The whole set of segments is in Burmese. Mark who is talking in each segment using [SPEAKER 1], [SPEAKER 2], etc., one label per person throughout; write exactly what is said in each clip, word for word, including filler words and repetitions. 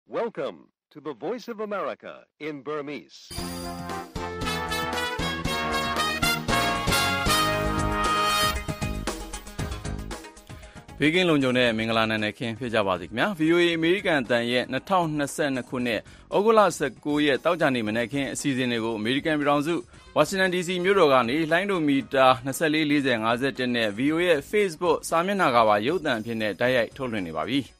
[SPEAKER 1] Welcome to the Voice of America in Burmese.
[SPEAKER 2] ။ဘေးကင်းလုံခြုံတဲ့မင်္ဂလာနံနက်ခင်းဖြစ်ကြပါစေခင်ဗျာ။ ဗွီအိုအေ အမေရိကန်အသံရဲ့၂၀၂၂ခုနှစ်ဩဂုတ်လ၁၉ရက်တောက်ကြနေ့မနက်ခင်းအစီအစဉ်တွေကိုအမေရိကန်ပြည်ထောင်စုဝါရှင်တန်ဒီစီမြို့တော်ကနေလှိုင်းဒိုမီတာ၂၄ ၄၀ ၅၁နဲ့ ဗွီအိုအေရဲ့ Facebook စာမျက်နှာကပါရုပ်သံအဖြစ်နဲ့တိုက်ရိုက်ထုတ်လွှင့်နေပါပြီ။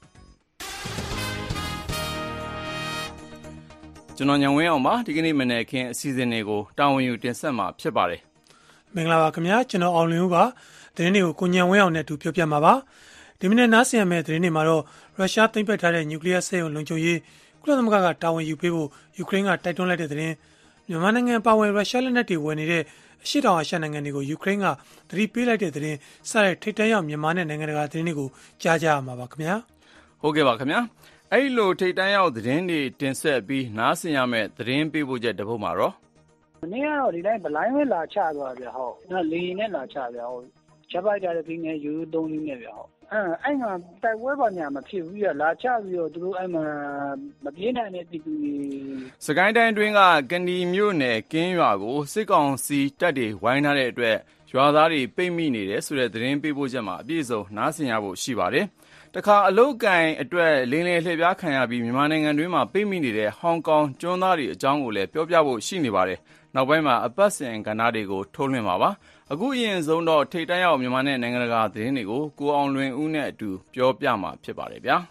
[SPEAKER 2] ကျွန်တော်ညံဝင်းအောင်ပါဒီကနေ့မနက်ခင်းအစီအစဉ်တွေကိုတာဝန်ယူတင်ဆက်မှာဖြစ်ပါတယ်
[SPEAKER 3] ။မင်္ဂလာပါခင်ဗျာကျွန်တော်အောင်လင်းဦးပါသတင်းတွေကိုကိုညံဝင်းအောင်နဲ့အတူပြောပြမှာပါဒီမနေ့နားဆင်ရမယ့်သတင်းတွေမှာတော့ရုရှားသိမ်းပိုက်ထားတဲ့နျူကလ িয়ার စက်ရုံလုံခြုံရေးကုလသမဂ္ဂကတာဝန်ယူပေးဖို့ယူကရိန်းကတိုက်တွန်းလိုက်တဲ့သတင်းမြန်မာနိုင်ငံပါဝင်ရုရှားလက်နက်တွေဝယ်နေတဲ့အရှေ့တောင်အာရှနိုင်ငံတွေကိုယူကရိန်းကသတိပေးလိုက်တဲ့သတင်းစတဲ့ထိပ်တန်းရောက်မြန်မာနဲ့နိုင်ငံတကာသတင်းတွေကိုကြားကြရမှာပါခင်ဗျာ
[SPEAKER 2] ဟုတ်ကဲ့ပါခင်ဗျာအဲ့လိုထိပ်တန်းရောက်သတင်းတွေတင်ဆက်ပြီးနားဆင်ရမယ့်သတင်းပေးပို့ချက်တစ်ပုဒ်မှာတော့
[SPEAKER 4] မနေ့ကတော့ဒီတိုင်းဗလိုင်းဝဲလာချသွားဗျဟုတ်နော်လေရင်နဲ့လာချဗျဟုတ်ချက်ပိုက်တာတဲ့နဲ့ယူသုံးရင်းနဲ့ဗျဟုတ်အဲအဲ့မှာတိုက်ပွဲပါညာမဖြစ်ဘူးရလာချပြီးတော့သူတို့အဲ့မှာမပြေးနိုင်တဲ့ပြည်သူတွေ
[SPEAKER 2] စကိုင်းတိုင်းတွင်းကကဏီမြို့နယ်ကင်းရွာကိုစစ်ကောင်စီတပ်တွေဝိုင်းထားတဲ့အတွက်ရွာသားတွေပိတ်မိနေတယ်ဆိုတဲ့သတင်းပေးပို့ချက်မှာအပြည့်စုံနားဆင်ရဖို့ရှိပါတယ်တခါအလုတ်ကင်အတွက်လင်းလေလှည့်ပြားခံရပြီးမြန်မာနိုင်ငံတွင်းမှာပိတ်မိနေတဲ့ဟောင်ကောင်ကျွန်းသားတွေအကြောင်းကိုလည်းပြောပြဖို့ရှိနေပါတယ်နောက်ပိုင်းမှာအပတ်စဉ်ကဏ္ဍတွေကိုထုတ်လွှင့်ပါပါအခုအရင်ဆုံးတော့ထိပ်တန်းရောက်မြန်မာနဲ့နိုင်ငံတကာသတင်းတွေကိုကိုအောင်လွင်ဦးနဲ့အတူပြောပြမှာဖြစ်ပါတယ်ဗျာ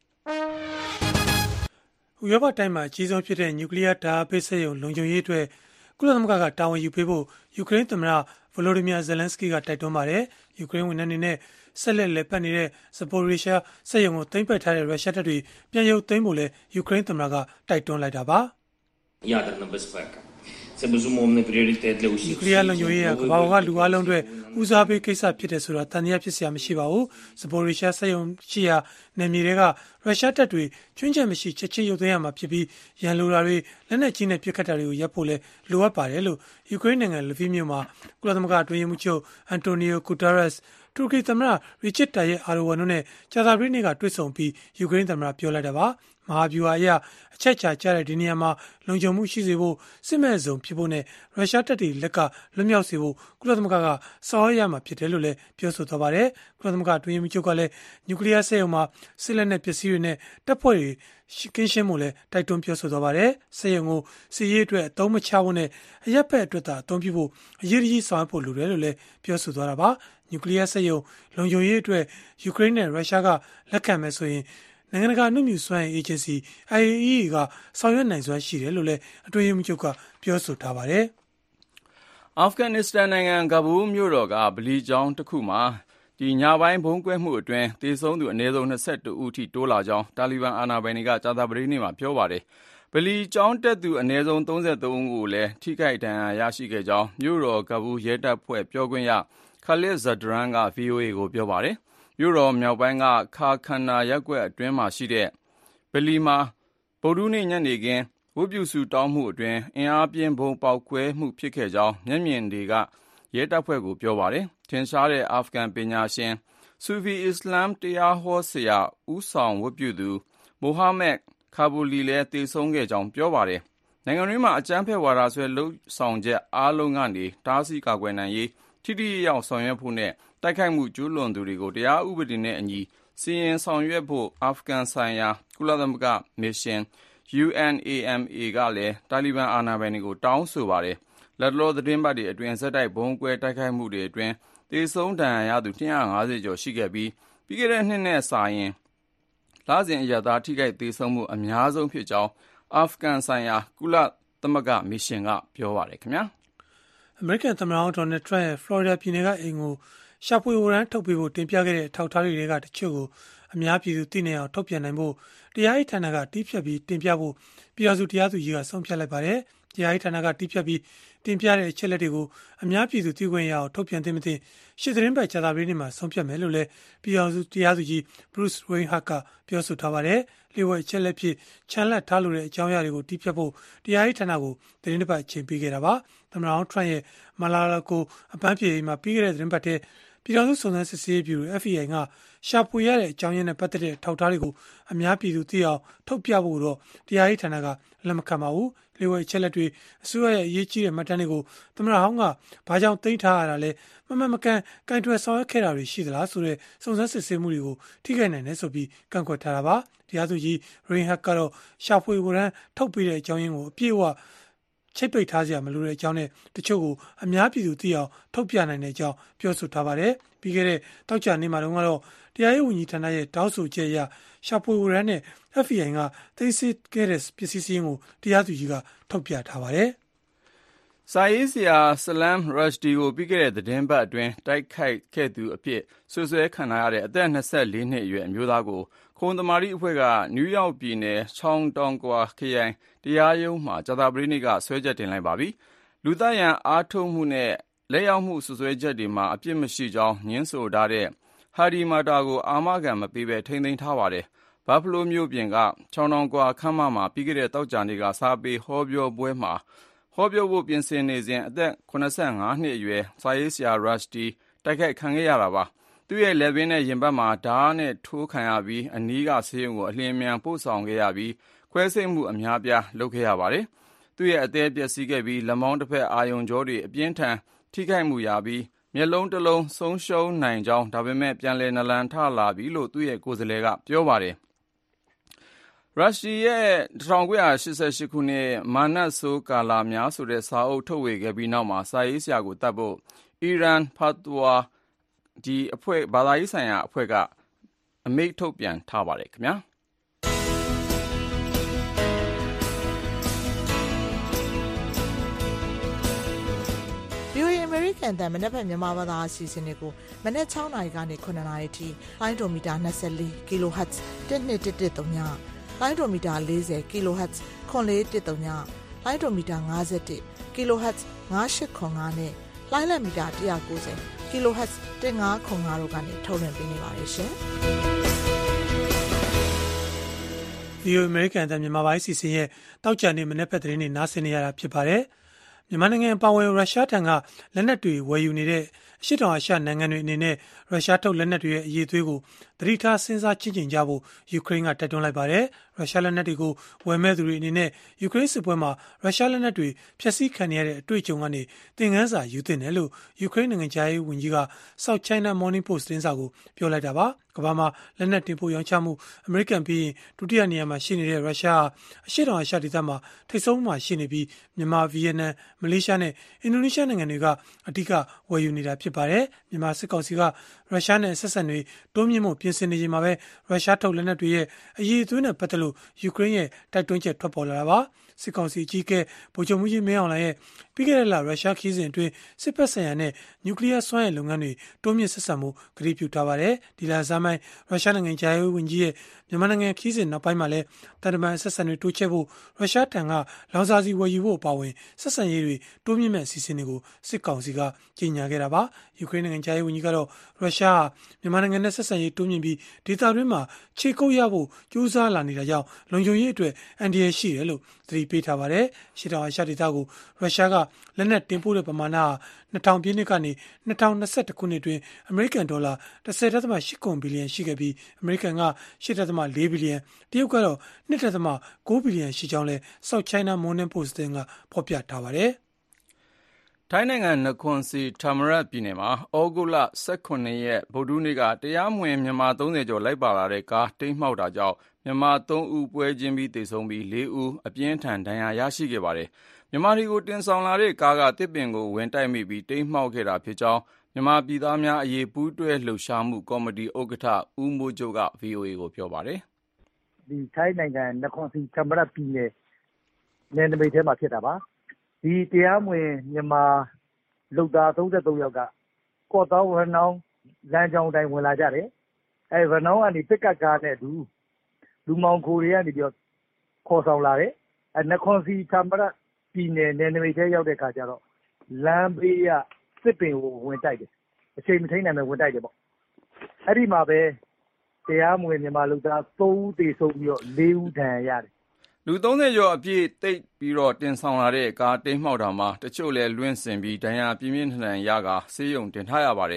[SPEAKER 3] ဥရောပတိုင်းမှာအကြီးဆုံးဖြစ်တဲ့နျူကလ িয়ার ဓာတ်ပိတ်စက်ရုံလုံခြုံရေးအတွက်ကုလသမဂ္ဂကတာဝန်ယူပေးဖို့ယူကရိန်းသမ္မတဗလိုဒီမီယာဇယ်လန်စကီကတိုက်တွန်းပါတယ်ယူကရိန်းဝန်ထမ်းတွေနဲ့ဆက်လက်လက်ပတ်နေတဲ့ဇပိုရီရှားစက်ရုံကိုသိမ်းပိုက်ထားတဲ့ရုရှားတပ်တွေပြန်ရုပ်သိမ်းဖို့လဲယူကရိန်းသမ္မတကတိုက်တွန်းလိုက်တာပါ
[SPEAKER 5] ядерна безпека це безумовний пріоритет для усіх
[SPEAKER 3] ယူကရိန်းလုံခြုံရေးကကမ္ဘာပေါ်ကလူအလုံးတွေဦးစားပေးကိစ္စဖြစ်တယ်ဆိုတာတန်တရားဖြစ်စရာမရှိပါဘူးဇပိုရီရှားစက်ရုံရှိရာနယ်မြေတွေကရုရှားတပ်တွေချွင်းချက်မရှိချက်ချင်းရုပ်သိမ်းရမှာဖြစ်ပြီးရန်လိုတာတွေလက်နက်ကြီးနဲ့ပစ်ခတ်တာတွေကိုရပ်ဖို့လဲလိုအပ်ပါတယ်လို့ယူကရိန်းနိုင်ငံလဗီမြို့မှာကုလသမဂ္ဂအတွင်းရေးမှူးချုပ်အန်တိုနီယိုဂူတာရက်စ်တူရကီသမ္မတရီချစ်တာရဲ့အာရဝန်တို့နဲ့ကြာသပတေးနေ့ကတွေ့ဆုံပြီးယူကရိန်းသမ္မတပြောလိုက်တာပါမဟာဗျူဟာအရအချက်ချာကျတဲ့ဒီနေရာမှာလုံခြုံမှုရှိစေဖို့စစ်မဲ့စုံဖြစ်ဖို့နဲ့ရုရှားတပ်တွေလက်ကလွတ်မြောက်စေဖို့ကုလသမဂ္ဂကဆောင်ရွက်ရမှာဖြစ်တယ်လို့လည်းပြောဆိုသွားပါတယ်ကုလသမဂ္ဂအတွင်းရေးမှူးချုပ်ကလည်းနျူကလ িয়ার စက်ရုံမှာစစ်လက်နက်ပစ္စည်းတွေနဲ့တပ်ဖွဲ့တွေကင်းရှင်းမှုလည်းတိုက်တွန်းပြောဆိုသွားပါတယ်စက်ရုံကိုစစ်ရေးအတွက်အသုံးမချဖို့နဲ့အရက်ဖက်အတွက်သာအသုံးပြုဖို့အရေးကြီးဆောင်ရွက်ဖို့လိုတယ်လို့လည်းပြောဆိုသွားတာပါနျူကလ িয়ার စက်ရုံလုံခြုံရေးအတွက်ယူကရိန်းနဲ့ရုရှားကလက်ခံမယ်ဆိုရင်နိုင်ငံတကာအမှုမြူစွမ်းအေဂျင်စီ အိုင် အေ အီ ကဆောင်ရွက်နိုင်စွမ်းရှိတယ်လို့လည်းအတွင်းရေးမှူးချုပ်ကပြောဆိုထားပါတယ်
[SPEAKER 2] ။အာဖဂန်နစ္စတန်နိုင်ငံကဘူးမြို့တော်ကဗလီကျောင်းတစ်ခုမှာဒီညပိုင်းဘုံကွဲမှုအတွင်းသေဆုံးသူအနည်းဆုံး၂၁ဦးထိတိုးလာကြောင်းတာလီဘန်အာဏာပိုင်တွေကကြာသပတေးနေ့မှာပြောပါတယ်။ဗလီကျောင်းတက်သူအနည်းဆုံး၃၃ဦးကိုလည်းထိခိုက်ဒဏ်ရာရရှိခဲ့ကြောင်းမြို့တော်ကဘူးရဲတပ်ဖွဲ့ပြောခွင့်ရခါလစ်ဇဒရန်က ဗွီအိုအေကိုပြောပါတယ်မြို့တော်မြောက်ပိုင်းကခါခန္နာရပ်ကွက်အတွင်းမှာရှိတဲ့ဗလီမှာဗုဒ္ဓနေ့ညနေခင်းဝတ်ပြုဆုတောင်းမှုအတွင်းအင်အားပြင်းဘုံပေါက်ကွဲမှုဖြစ်ခဲ့ကြောင်းမျက်မြင်တွေကရဲတပ်ဖွဲ့ကိုပြောပါတယ်ထင်ရှားတဲ့အာဖဂန်ပညာရှင်ဆူဖီအစ္စလမ်တရားဟောဆရာဦးဆောင်ဝတ်ပြုသူမိုဟာမက်ခါဘူလီလည်းသေဆုံးခဲ့ကြောင်းပြောပါတယ်နိုင်ငံတွင်းမှာအကြမ်းဖက်ဝါဒဆွဲလှုပ်ဆောင်ချက်အားလုံးကနေတားဆီးကာကွယ်နိုင်ရေးထိထိရောက်ဆောင်ရွက်ဖို့နဲ့တိုက်ခိုက်မှုကျူးလွန်သူတွေကိုတရားဥပဒေနဲ့အညီစီရင်ဆောင်ရွက်ဖို့အာဖဂန်ဆိုင်ရာကုလသမဂ္ဂမစ်ရှင် ယူ အန် အေ အမ် အေ ကလည်းတာလီဘန်အာဏာပိုင်တွေကိုတောင်းဆိုပါတယ်လက်လောသတင်းပတ်တွေအတွင်းဆက်တိုက်ဘုံကွဲတိုက်ခိုက်မှုတွေအတွင်းသေဆုံးဒဏ်ရာရသူ၂၅၀ကျော်ရှိခဲ့ပြီးပြီးခဲ့တဲ့နှစ်နဲ့စာရင်လစဉ်အရသာထိခိုက်သေဆုံးမှုအများဆုံးဖြစ်ကြောင်းအာဖဂန်ဆိုင်ရာကုလသမဂ္ဂမစ်ရှင်ကပြောပါတယ်ခင်ဗျာ
[SPEAKER 3] အမေရိကန်သမ္မတဒေါ်နယ်ထရန့်ရဲ့ဖလော်ရီဒါပြည်နယ်ကအိမ်ကိုရှာဖွေဝရမ်းထုတ်ပေးဖို့တင်ပြခဲ့တဲ့ထောက်ထားတွေကတချို့ကိုအများပြည်သူသိနေအောင်ထုတ်ပြန်နိုင်ဖို့တရားရေးဌာနကတီးဖြတ်ပြီးတင်ပြဖို့ပြည်ထောင်စုတရားသူကြီးကဆုံးဖြတ်လိုက်ပါတယ်။တရားရေးဌာနကတီးဖြတ်ပြီးတင်ပြတဲ့အချက်လက်တွေကိုအများပြည်သူသိခွင့်ရအောင်ထုတ်ပြန်သင့်မသင့်ရှစ်သတင်းပတ်ကြာသပတေးနေ့မှာဆုံးဖြတ်မယ်လို့လည်းပြည်ထောင်စုတရားသူကြီး Bruce Reinhart ကပြောဆိုထားပါတယ်။လျှို့ဝှက်အချက်လက်ဖြစ်ချန်လက်ထားလိုတဲ့အကြောင်းအရာတွေကိုတီးဖြတ်ဖို့တရားရေးဌာနကိုသတင်းတစ်ပတ်အချိန်ပေးခဲ့တာပါ။သမ္မတထရန့်ရဲ့မလာလာကိုအပန်းဖြေမှာပြီးခဲ့တဲ့သတင်းပတ်ထဲပြည်ထောင်စုစုံစမ်းစစ်ဆေးရေးဗျူရို F B I ကရှာဖွေရတဲ့အကြောင်းရင်းနဲ့ပတ်သက်တဲ့ထောက်ထားတွေကိုအများပြည်သူသိအောင်ထုတ်ပြဖို့တော့တရားရေးဌာနကလက်မခံပါဘူး။လျှို့ဝှက်အချက်လက်တွေအစိုးရရဲ့အရေးကြီးတဲ့မှတ်တမ်းတွေကိုသမ္မတဟောင်းကဘာကြောင့်သိမ်းထားရတာလဲမမှန်မကန်ကင်တွယ်ဆောင်ရွက်ခဲ့တာတွေရှိသလားဆိုတဲ့စုံစမ်းစစ်ဆေးမှုတွေကိုထိခိုက်နိုင်တယ်ဆိုပြီးကန့်ကွက်ထားတာပါ။တရားသူကြီး Rein Hart ကတော့ရှာဖွေဝရမ်းထုတ်ပေးတဲ့အကြောင်းရင်းကိုအပြည့်အဝချိတ်ပိတ်ထားစရာမလိုတဲ့အကြောင်းနဲ့တချို့ကိုအများပြည်သူသိအောင်ထုတ်ပြနိုင်တဲ့အကြောင်းပြောဆိုထားပါတယ်။ပြီးခဲ့တဲ့တောက်ကြနေ့မှာတော့တရားရေးဝန်ကြီးဌာနရဲ့တောင်းဆိုချက်အရရှာဖွေဝရမ်းနဲ့ F B I ကသိမ်းဆည်းခဲ့တဲ့ပစ္စည်းစည်းကိုတရားသူကြီးကထုတ်ပြထားပါတယ်
[SPEAKER 2] ။စာရေးဆရာဆလမ်ရရှ်ဒီကိုပြီးခဲ့တဲ့သတင်းပတ်အတွင်းတိုက်ခိုက်ခဲ့သူအဖြစ်ဆွဆွဲခံရတဲ့အသက်၂၄နှစ်အရွယ်အမျိုးသားကိုခုံသမာဓိအဖွဲ့ကနယူးယောက်ပြည်နယ်ချောင်းတောင်ကွာခရိုင်တရားရုံးမှာကြာသပတေးနေ့ကဆွဲချက်တင်လိုက်ပါပြီ။လူသားရန်အားထုတ်မှုနဲ့လက်ရောက်မှုဆွဆွဲချက်တွေမှာအပြစ်မရှိကြောင်းညင်းဆိုထားတဲ့ဟာဒီမာတာကိုအာမခံမပေးဘဲထိန်းသိမ်းထားပါတယ်။ဘတ်ဖလိုးမြို့ပြင်ကချောင်းတောင်ကွာခမ်းမမှာပြီးခဲ့တဲ့တောက်ကြနေ့ကစာပေဟောပြောပွဲမှာဟောပြောဖို့ပြင်ဆင်နေစဉ်အသက်၇၅နှစ်အရွယ်စာရေးဆရာရရှ်ဒီတိုက်ခိုက်ခံခဲ့ရတာပါ။သူ့ရဲ့လက်ဘင်းနဲ့ရင်ဘတ်မှာဓာတ်နဲ့ထိုးခံရပြီးအနီးကဆေးရုံကိုအလျင်အမြန်ပို့ဆောင်ခဲ့ရပြီးခွဲစိတ်မှုအများပြားလုပ်ခဲ့ရပါတယ်။သူ့ရဲ့အသေးပျက်စီးခဲ့ပြီးလက်မောင်းတစ်ဖက်အာယုံကြောတွေအပြင်းထန်ထိခိုက်မှုရပြီးမျက်လုံးတစ်လုံးဆုံးရှုံးနိုင်ကြောင်းဒါပေမဲ့ပြန်လည်နလန်ထလာပြီလို့သူ့ရဲ့ကိုယ်စားလှယ်ကပြောပါတယ်။ရုရှားရဲ့၁၉၈၈ခုနှစ်မာနတ်ဆိုးကာလာများဆိုတဲ့စာအုပ်ထုတ်ဝေခဲ့ပြီးနောက်မှာစာရေးဆရာကိုတတ်ဖို့အီရန်ဖတ်ဝါဒီအဖွဲ့ဘာသာရေးဆိုင်ရာအဖွဲ့ကအမိန့်ထုတ်ပြန်ထားပါတယ်ခင်ဗျာ။
[SPEAKER 6] American တန်မနေ့ဖက်မြန်မာဘာသာအစီအစဉ်တွေကိုမနေ့၆နာရီကနေ၇နာရီထိလိုင်းဒိုမီတာ၂၄ kHz တစ်နှစ်တစ်တစ်သုံးညလိုင်းဒိုမီတာ၄၀ kHz ခွန်လေးတစ်သုံးညလိုင်းဒိုမီတာ၅၁ kHz ၅၈ခွန်၅နဲ့လိုင်းလက်မီတာ၁၉၀ kHz ၁၅ခွန်၅တို့ကနေထုတ်လွှင့်ပေးနေပါတယ်ရှင်
[SPEAKER 3] ။ The American တန်မြန်မာပိုင်းအစီအစဉ်ရဲ့တောက်ကြနေ့မနေ့ဖက်သတင်းတွေနားဆင်နေရတာဖြစ်ပါတယ်။မြန်မာနိုင်ငံပါဝင်ရုရှားထံကလက်နက်တွေဝယ်ယူနေတဲ့အရှေ့တောင်အာရှနိုင်ငံတွေအနေနဲ့ရုရှားထုတ်လက်နက်တွေရဲ့အရေးအသွေးကိုသတိထားစဉ်းစားချင့်ချိန်ကြဖို့ယူကရိန်းကတိုက်တွန်းလိုက်ပါတယ်။ရုရှားလက်နက်တွေကိုဝယ်မဲ့သူတွေအနေနဲ့ယူကရိန်းစစ်ပွဲမှာရုရှားလက်နက်တွေဖျက်ဆီးခံရတဲ့အတွေ့အကြုံကနေသင်ခန်းစာယူသင့်တယ်လို့ယူကရိန်းနိုင်ငံသားရေးဝန်ကြီးက South China Morning Post သတင်းစာကိုပြောလိုက်တာပါ။ကမ္ဘာမှာလက်နက်တင်ပို့ရောင်းချမှုအမေရိကန်ပြီးရင်ဒုတိယနေရာမှာရှိနေတဲ့ရုရှားအရှေ့တောင်အာရှဒေသမှာထိပ်ဆုံးမှာရှိနေပြီးမြန်မာဗီယက်နမ်မလေးရှားနဲ့အင်ဒိုနီးရှားနိုင်ငံတွေကအဓိကဝယ်ယူနေတာဖြစ်ပါတယ်။မြန်မာစစ်ကောင်စီကရုရှားနဲ့ဆက်ဆံတွေတိုးမြင့်မှုပြင်ဆင်နေချိန်မှာပဲရုရှားထုတ်လက်နက်တွေရဲ့အရေးအသွေးနဲ့ပတ်သက်လို့ယူကရိန်းရဲ့တိုက်တွန်းချက်ထွက်ပေါ်လာတာပါ။စစ်ကောင်စီအကြီးအကဲဗိုလ်ချုပ်မှူးကြီးမင်းအောင်လှိုင်ရဲ့ပြီးခဲ့တဲ့လရုရှားခီးစဉ်အတွင်းစစ်ဘက်ဆိုင်ရာနဲ့နျူကလ িয়ার စွမ်းအင်လုပ်ငန်းတွေတိုးမြင့်ဆက်ဆံမှုကတိပြုထားပါတယ်။ဒီလဆန်းပိုင်းရုရှားနိုင်ငံခြားရေးဝန်ကြီးရဲ့မြန်မာနိုင်ငံခီးစဉ်နောက်ပိုင်းမှာလည်းတန်တမန်ဆက်ဆံတွေတိုးချဲ့ဖို့ရုရှားထံကလောင်စာဆီဝယ်ယူဖို့အပါအဝင်ဆက်ဆံရေးတွေတိုးမြင့်မဲ့အစီအစဉ်တွေကိုစစ်ကောင်စီကကြေညာခဲ့တာပါ။ယူကရိန်းနိုင်ငံခြားရေးဝန်ကြီးကတော့ရုရှားမြန်မာနိုင်ငံနဲ့ဆက်ဆံရေးတိုးမြင့်ပြီးဒေသတွင်းမှာခြေကုပ်ရဖို့ကြိုးစားလာနေတာကြောင့်လုံခြုံရေးအတွက်အန္တရာယ်ရှိတယ်လို့သတိပေးထားပါတယ်။ရှေ့တောင်အာရှဒေသကိုရုရှားကလက်နက်တင်ပို့တဲ့ပမာဏဟာ၂၀၀၀ပြည့်နှစ်ကနေ၂၀၂၁ခုနှစ်အတွင်းအမေရိကန်ဒေါ်လာ၁၀.၈ ဘီလီယံရှိခဲ့ပြီးအမေရိကန်က၈.၄ ဘီလီယံတရုတ်ကတော့၂.၉ ဘီလီယံရှိကြောင်းလဲ South China Morning Post ကဖော်ပြထားပါတယ်
[SPEAKER 2] ။ထိုင်းနိုင်ငံနခွန်စီဌာမရတ်ပြည်နယ်မှာဩဂုတ်လ၁၇ရက်ဗုဒ္ဓဟူးနေ့ကတရားမဝင်မြန်မာ၃၀ကျော်လိုက်ပါလာတဲ့ကားတိမ်းမှောက်တာကြောင့်မြန်မာ၃ဦးပွဲချင်းပြီးသေဆုံးပြီး၄ဦးအပြင်းထန်ဒဏ်ရာရရှိခဲ့ပါတယ်။မြန်မာတွေကိုတင်ဆောင်လာတဲ့ကားကတစ်ပင်ကိုဝင်တိုက်မိပြီးတိမ်းမှောက်ခဲ့တာဖြစ်ကြောင်းမြန်မာပြည်သားများအရေးပူးတွဲလှုပ်ရှားမှုကော်မတီဥက္ကဋ္ဌဦးမိုးကျိုးက ဗွီအိုအေကိုပြောပါတယ်
[SPEAKER 7] ။ဒီထိုင်းနိုင်ငံနခွန်စီဌာမရတ်ပြည်နယ်နယ်နိမိတ်ထဲမှာဖြစ်တာပါ။ဒီတရားမဝင်မြန်မာလုပ်သား၃၃ယောက်ကကော့သောင်းရနောင်းလမ်းကြောင်းတိုင်းဝင်လာကြတယ်။အဲရနောင်းကနေပစ်ကတ်ကားနဲ့အတူလူမောင်ခိုတွေကနေပြီးတော့ခေါ်ဆောင်လာတယ်။အဲနခွန်စီဌာမရတ်ပြည်နယ်နယ်နိမိတ်ထဲရောက်တဲ့အခါကျတော့လမ်းဘေးကစစ်ပင်ကိုဝင်တိုက်တယ်။အချိန်မထိန်နိုင်ပဲဝင်တိုက်တယ်ပေါ့။အဲ့ဒီမှာပဲတရားမဝင်မြန်မာလုပ်သား၃ဦးသေဆုံးပြီးတော့၄ဦးဒဏ်ရာရတယ်
[SPEAKER 2] ။လူ၃၀ကျော်အပြည့်တိတ်ပြီးတော့တင်ဆောင်လာတဲ့ကားတိမ်းမှောက်တာမှာတချို့လည်းလွင့်စင်ပြီးဒဏ်ရာပြင်းပြင်းထန်ထန်ရကာဆေးရုံတင်ထားရပါတယ်။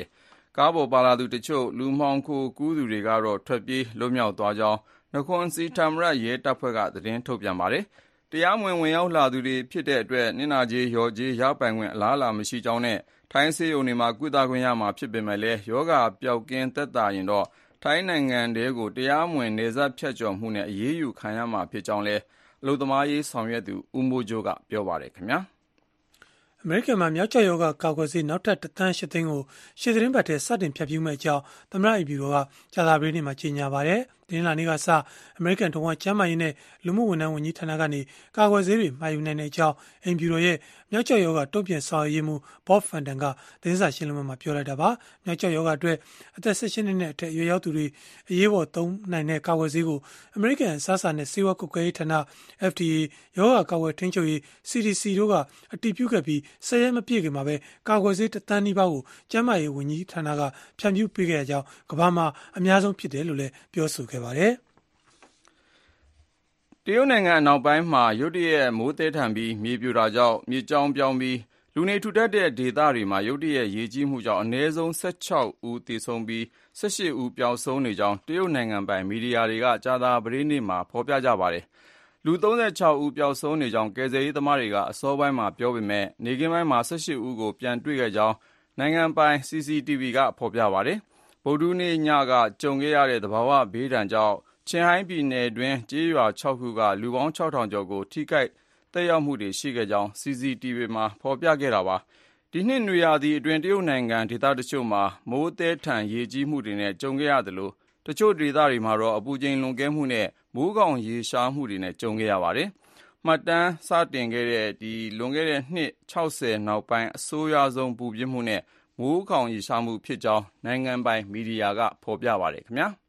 [SPEAKER 2] ကားပေါ်ပါလာသူတချို့လူမှောင်ခိုကူးသူတွေကတော့ထွက်ပြေးလွတ်မြောက်သွားကြောင်းနခွန်စီဌာမရရဲတပ်ဖွဲ့ကသတင်းထုတ်ပြန်ပါတယ်။တရားမဝင်ဝင်ရောက်လာသူတွေဖြစ်တဲ့အတွက်နင့်နာကြေးရော်ကြေးရပိုင်ခွင့်အလားအလာမရှိကြောင်းနဲ့ထိုင်းဆေးရုံတွေမှာကုသခွင့်ရမှာဖြစ်ပေမဲ့လည်းယောဂပျောက်ကင်းသက်သာရင်တော့ထိုင်းနိုင်ငံတဲကိုတရားမဝင်နေဆက်ဖြတ်ကျော်မှုနဲ့အရေးယူခံရမှာဖြစ်ကြောင်းလည်းအလုပ်သမားရေးဆောင်ရွက်သူဦးမိုးကျိုးကပြောပါတယ်ခင်ဗျာ
[SPEAKER 3] အမေရိကန်မှာမြောက်ကျောက်ရောဂါကာကွယ်ဆေးနောက်ထပ်တစ်သန်းရှစ်သိန်းကိုရှေ့သတင်းပတ်ထဲစတင်ဖြတ်ဖြူးမဲ့အကြောင်းသမ္မတအိမ်ဖြူတော်ကကြာသပတေးနေ့မှာကြေညာပါတယ်။တင်းလာနေ့ကစအမေရိကန်ထုံးကကျန်းမာရေးနဲ့လူမှုဝန်ထမ်းဝန်ကြီးဌာနကနေကာကွယ်ဆေးတွေမှာယူနိုင်တဲ့အကြောင်းအိမ်ဖြူတော်ရဲ့မြောက်ကျောက်ရောဂါတုံ့ပြန်ဆောင်ရွက်ရေးမှူး Bob Fenton ကသတင်းစာရှင်းလင်းပွဲမှာပြောလိုက်တာပါ။မြောက်ကျောက်ရောဂါအတွက်အသက်၁၈နှစ်နဲ့အထက်ရွယ်ရောက်သူတွေအရေးပေါ်သုံးနိုင်တဲ့ကာကွယ်ဆေးကိုအမေရိကန်အစားအစာနဲ့ဆေးဝါးကွပ်ကဲရေးဌာန F D A ရောဂါကာကွယ်ထိန်းချုပ်ရေး C D C တို့ကအတည်ပြုခဲ့ပြီးဆယ်ရက်မပြည့်ခင်မှာပဲကာကွယ်ဆေးတစ်သန်းနီးပါးကိုကျန်းမာရေးဝန်ကြီးဌာနကဖြန့်ဖြူးပေးခဲ့တဲ့အကြောင်းကမ္ဘာမှာအများဆုံးဖြစ်တယ်လို့လည်းပြောဆိုခဲ့ပါတယ်။
[SPEAKER 2] တရုတ်နိုင်ငံအနောက်ပိုင်းမှာရုတ်တရက်မိုးသည်းထန်ပြီးမြေပြိုတာကြောင့်မြေကြောင်းပြောင်းပြီးလူနေထူထပ်တဲ့ဒေသတွေမှာရုတ်တရက်ရေကြီးမှုကြောင့်အနည်းဆုံး၁၆ဦးသေဆုံးပြီး၁၈ဦးပျောက်ဆုံးနေကြောင်းတရုတ်နိုင်ငံပိုင်မီဒီယာတွေကကြာသပတေးနေ့မှာဖော်ပြကြပါတယ်။လူ၃၆ဦးပျောက်ဆုံးနေကြောင်းကယ်ဆယ်ရေးသမားတွေကအစောပိုင်းမှာပြောပေမဲ့နေကင်းပိုင်းမှာ၁၈ဦးကိုပြန်တွေ့ခဲ့ကြောင်းနိုင်ငံပိုင် C C T V ကဖော်ပြပါတယ်။ဗုဒ္ဓဟူးနေ့ညကကြုံခဲ့ရတဲ့သဘာဝဘေးဒဏ်ကြောင့်ချင်းဟိုင်းပြည်နယ်တွင်းကျေးရွာ၆ခုကလူပေါင်း၆ထောင်ကျော်ကိုထိခိုက်သက်ရောက်မှုတွေရှိခဲ့ကြောင်း C C T V မှာဖော်ပြခဲ့တာပါ။ဒီနှစ်နွေရာသီအတွင်းတရုတ်နိုင်ငံဒေသတချို့မှာမိုးသည်းထန်ရေကြီးမှုတွေနဲ့ကြုံခဲ့ရသလိုတချို့ဒေသတွေမှာတော့အပူချိန်လွန်ကဲမှုနဲ့မိုးကောင်ရေရှားမှုတွေနဲ့ကြုံခဲ့ရပါတယ်။မှတ်တမ်းစတင်ခဲ့တဲ့ဒီလွန်ခဲ့တဲ့နှစ်၆၀နောက်ပိုင်းအဆိုးရွားဆုံးပူပြင်းမှုနဲ့မိုးကောင်ရေရှားမှုဖြစ်ကြောင်းနိုင်ငံပိုင်မီဒီယာကဖော်ပြပါတယ်ခင်ဗျာ။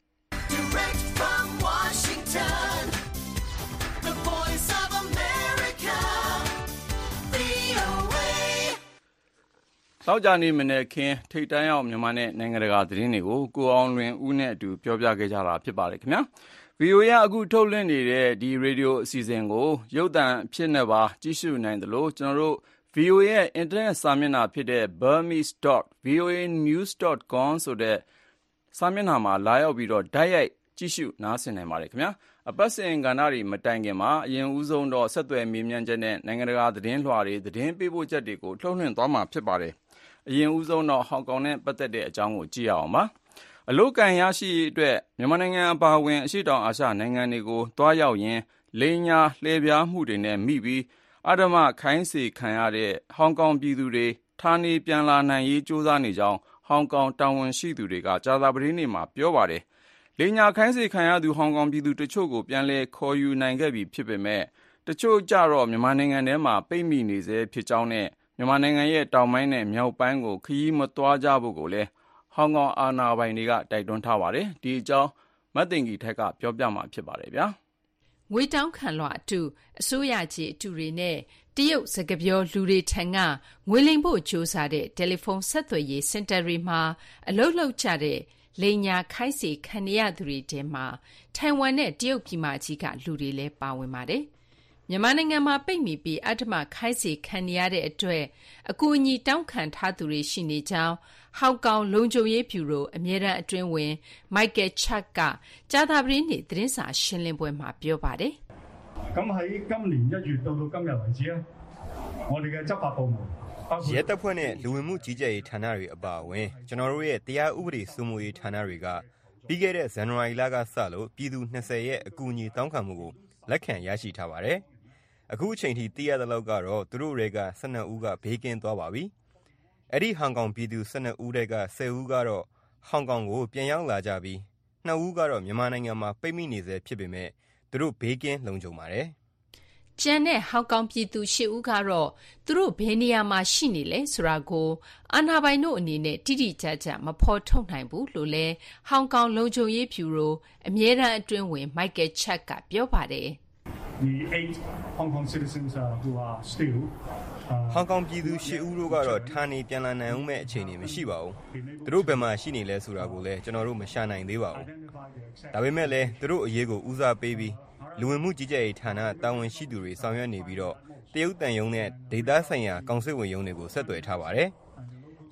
[SPEAKER 2] သောကြာနေ့မနေ့ခင်းထိတ်တန်းရောက်မြန်မာနဲ့နိုင်ငံတကာသတင်းတွေကိုကိုအောင်လွင်ဦးနဲ့အတူပြောပြခဲ့ကြတာဖြစ်ပါတယ်ခင်ဗျာ ဗီအိုအေ အခုထုတ်လွှင့်နေတဲ့ဒီရေဒီယိုအစီအစဉ်ကိုရုပ်သံအဖြစ်နဲ့ပါကြည့်ရှုနိုင်တယ်လို့ကျွန်တော်တို့ ဗီအိုအေ ရဲ့အင်တာနက်စာမျက်နှာဖြစ်တဲ့ burmese dot voa news dot com ဆိုတဲ့စာမျက်နှာမှာလာရောက်ပြီးတော့ဓာတ်ရိုက်ကြည့်ရှုနားဆင်နိုင်ပါတယ်ခင်ဗျာအပတ်စဉ်ကဏ္ဍတွေမတိုင်ခင်မှာအရင်ဦးဆုံးတော့ဆက်သွယ်မေးမြန်းချက်နဲ့နိုင်ငံတကာသတင်းလွှာတွေသတင်းပေးပို့ချက်တွေကိုထုတ်လွှင့်သွားမှာဖြစ်ပါတယ်အရင်ဦးဆုံးတော့ဟောင်ကောင်နဲ့ပတ်သက်တဲ့အကြောင်းကိုကြည့်ရအောင်ပါအလို့ကန်ရရှိအတွက်မြန်မာနိုင်ငံအပါအဝင်အရှေ့တောင်အာရှနိုင်ငံတွေကိုတွားရောက်ရင်းလိန်ညာလှည့်ပြားမှုတွေနဲ့မိပြီးအဓမ္မခိုင်းစေခံရတဲ့ဟောင်ကောင်ပြည်သူတွေဌာနေပြန်လာနိုင်ရေးကြိုးစားနေကြောင်းဟောင်ကောင်တာဝန်ရှိသူတွေကကြာသပတေးနေ့မှာပြောပါတယ်လိန်ညာခိုင်းစေခံရသူဟောင်ကောင်ပြည်သူတချို့ကိုပြန်လည်ခေါ်ယူနိုင်ခဲ့ပြီဖြစ်ပေမဲ့တချို့ကြတော့မြန်မာနိုင်ငံထဲမှာပိတ်မိနေစေဖြစ်ကြောင်းနဲ့မြန်မာနိုင်ငံရဲ့တောင်ပိုင်းနဲ့မြောက်ပိုင်းကိုခရီးမသွားကြဖို့ကိုလည်းဟောင်ကောင်အာဏာပိုင်တွေကတိုက်တွန်းထားပါတယ်။ဒီအကြောင်းမတ်တင်ကြီးထက်ကပြောပြမှာဖြစ်ပါတယ်ဗျာ
[SPEAKER 8] ။ငွေတောင်းခံလွှာအတုအစိုးရကြီးအတုတွေနဲ့တရုတ်စကားပြောလူတွေထံကငွေလိမ်ဖို့ကြိုးစားတဲ့တယ်လီဖုန်းဆက်သွယ်ရေးစင်တာတွေမှာအလုပ်လုပ်ကြတဲ့လိန်ညာခိုင်းစေခံရသူတွေထဲမှာထိုင်ဝမ်နဲ့တရုတ်ပြည်မကြီးကလူတွေလည်းပါဝင်ပါတယ်။မြန်မာနိုင်ငံမှာပိတ်မိပြီးအဓမ္မခိုင်းစေခံရတဲ့အတွက်အကူအညီတောင်းခံထားသူတွေရှိနေကြောင်းဟောင်ကောင်လုံခြုံရေးဗျူရိုအမြဲတမ်းအတွင်းဝင်မိုက်ကယ်ချတ်ကကြာသပတေးနေ့သတင်းစာရှင်းလင်းပွဲမှာပြောပါတယ်
[SPEAKER 9] 咁喺今年一月到到今日為止咧，我哋嘅執法部門
[SPEAKER 10] ရဲတပ်ဖွဲ့နဲ့လူဝင်မှုကြီးကြပ်ရေးဌာနတွေအပါအဝင်ကျွန်တော်တို့ရဲ့တရားဥပဒေစိုးမိုးရေးဌာနတွေကပြီးခဲ့တဲ့ဇန်နဝါရီလကစလို့ပြည်သူ၂၀ရဲ့အကူအညီတောင်းခံမှုကိုလက်ခံရရှိထားပါတယ်။အခုအချိန်ထိသိရတဲ့လောက်ကတော့သူတို့တွေက၁၂ဦးကဘေးကင်းသွားပါပြီ။အဲ့ဒီဟောင်ကောင်ပြည်သူ၁၂ဦးတဲ့က၁၀ဦးကတော့ဟောင်ကောင်ကိုပြန်ရောက်လာကြပြီး၂ဦးကတော့မြန်မာနိုင်ငံမှာပိတ်မိနေစေဖြစ်ပေမဲ့သူတို့ဘေးကင်းလုံခြုံပါတယ်
[SPEAKER 8] ။ကျန်တဲ့ဟောင်ကောင်ပြည်သူ၈ဦးကတော့သူတို့ဘယ်နေရာမှာရှိနေလဲဆိုတာကိုအာဏာပိုင်တို့အနေနဲ့တိတိကျကျမဖော်ထုတ်နိုင်ဘူးလို့လဲဟောင်ကောင်လုံခြုံရေးဗျူရိုအမြဲတမ်းအတွင်းဝင်မိုက်ကယ်ချတ်ကပြောပါတယ်။
[SPEAKER 9] The eight Hong Kong citizens uh, who are still
[SPEAKER 10] ဟောင်ကောင်ပြည်သူ၈ဦးတို့ကတော့ဌာနေပြန်လာနိုင်အောင်မဲ့အခြေအနေမရှိပါဘူး။သူတို့ဘယ်မှာရှိနေလဲဆိုတာကိုလည်းကျွန်တော်တို့မရှာနိုင်သေးပါဘူး။ဒါပေမဲ့လည်းသူတို့အရေးကိုဦးစားပေးပြီးလူဝင်မှုကြီးကြပ်ရေးဌာနတာဝန်ရှိသူတွေဆောင်ရွက်နေပြီးတော့တရုတ်တန်ယုံနဲ့ဒေသဆိုင်ရာကောင်စစ်ဝင်ရုံးတွေကိုဆက်သွယ်ထားပါတယ်။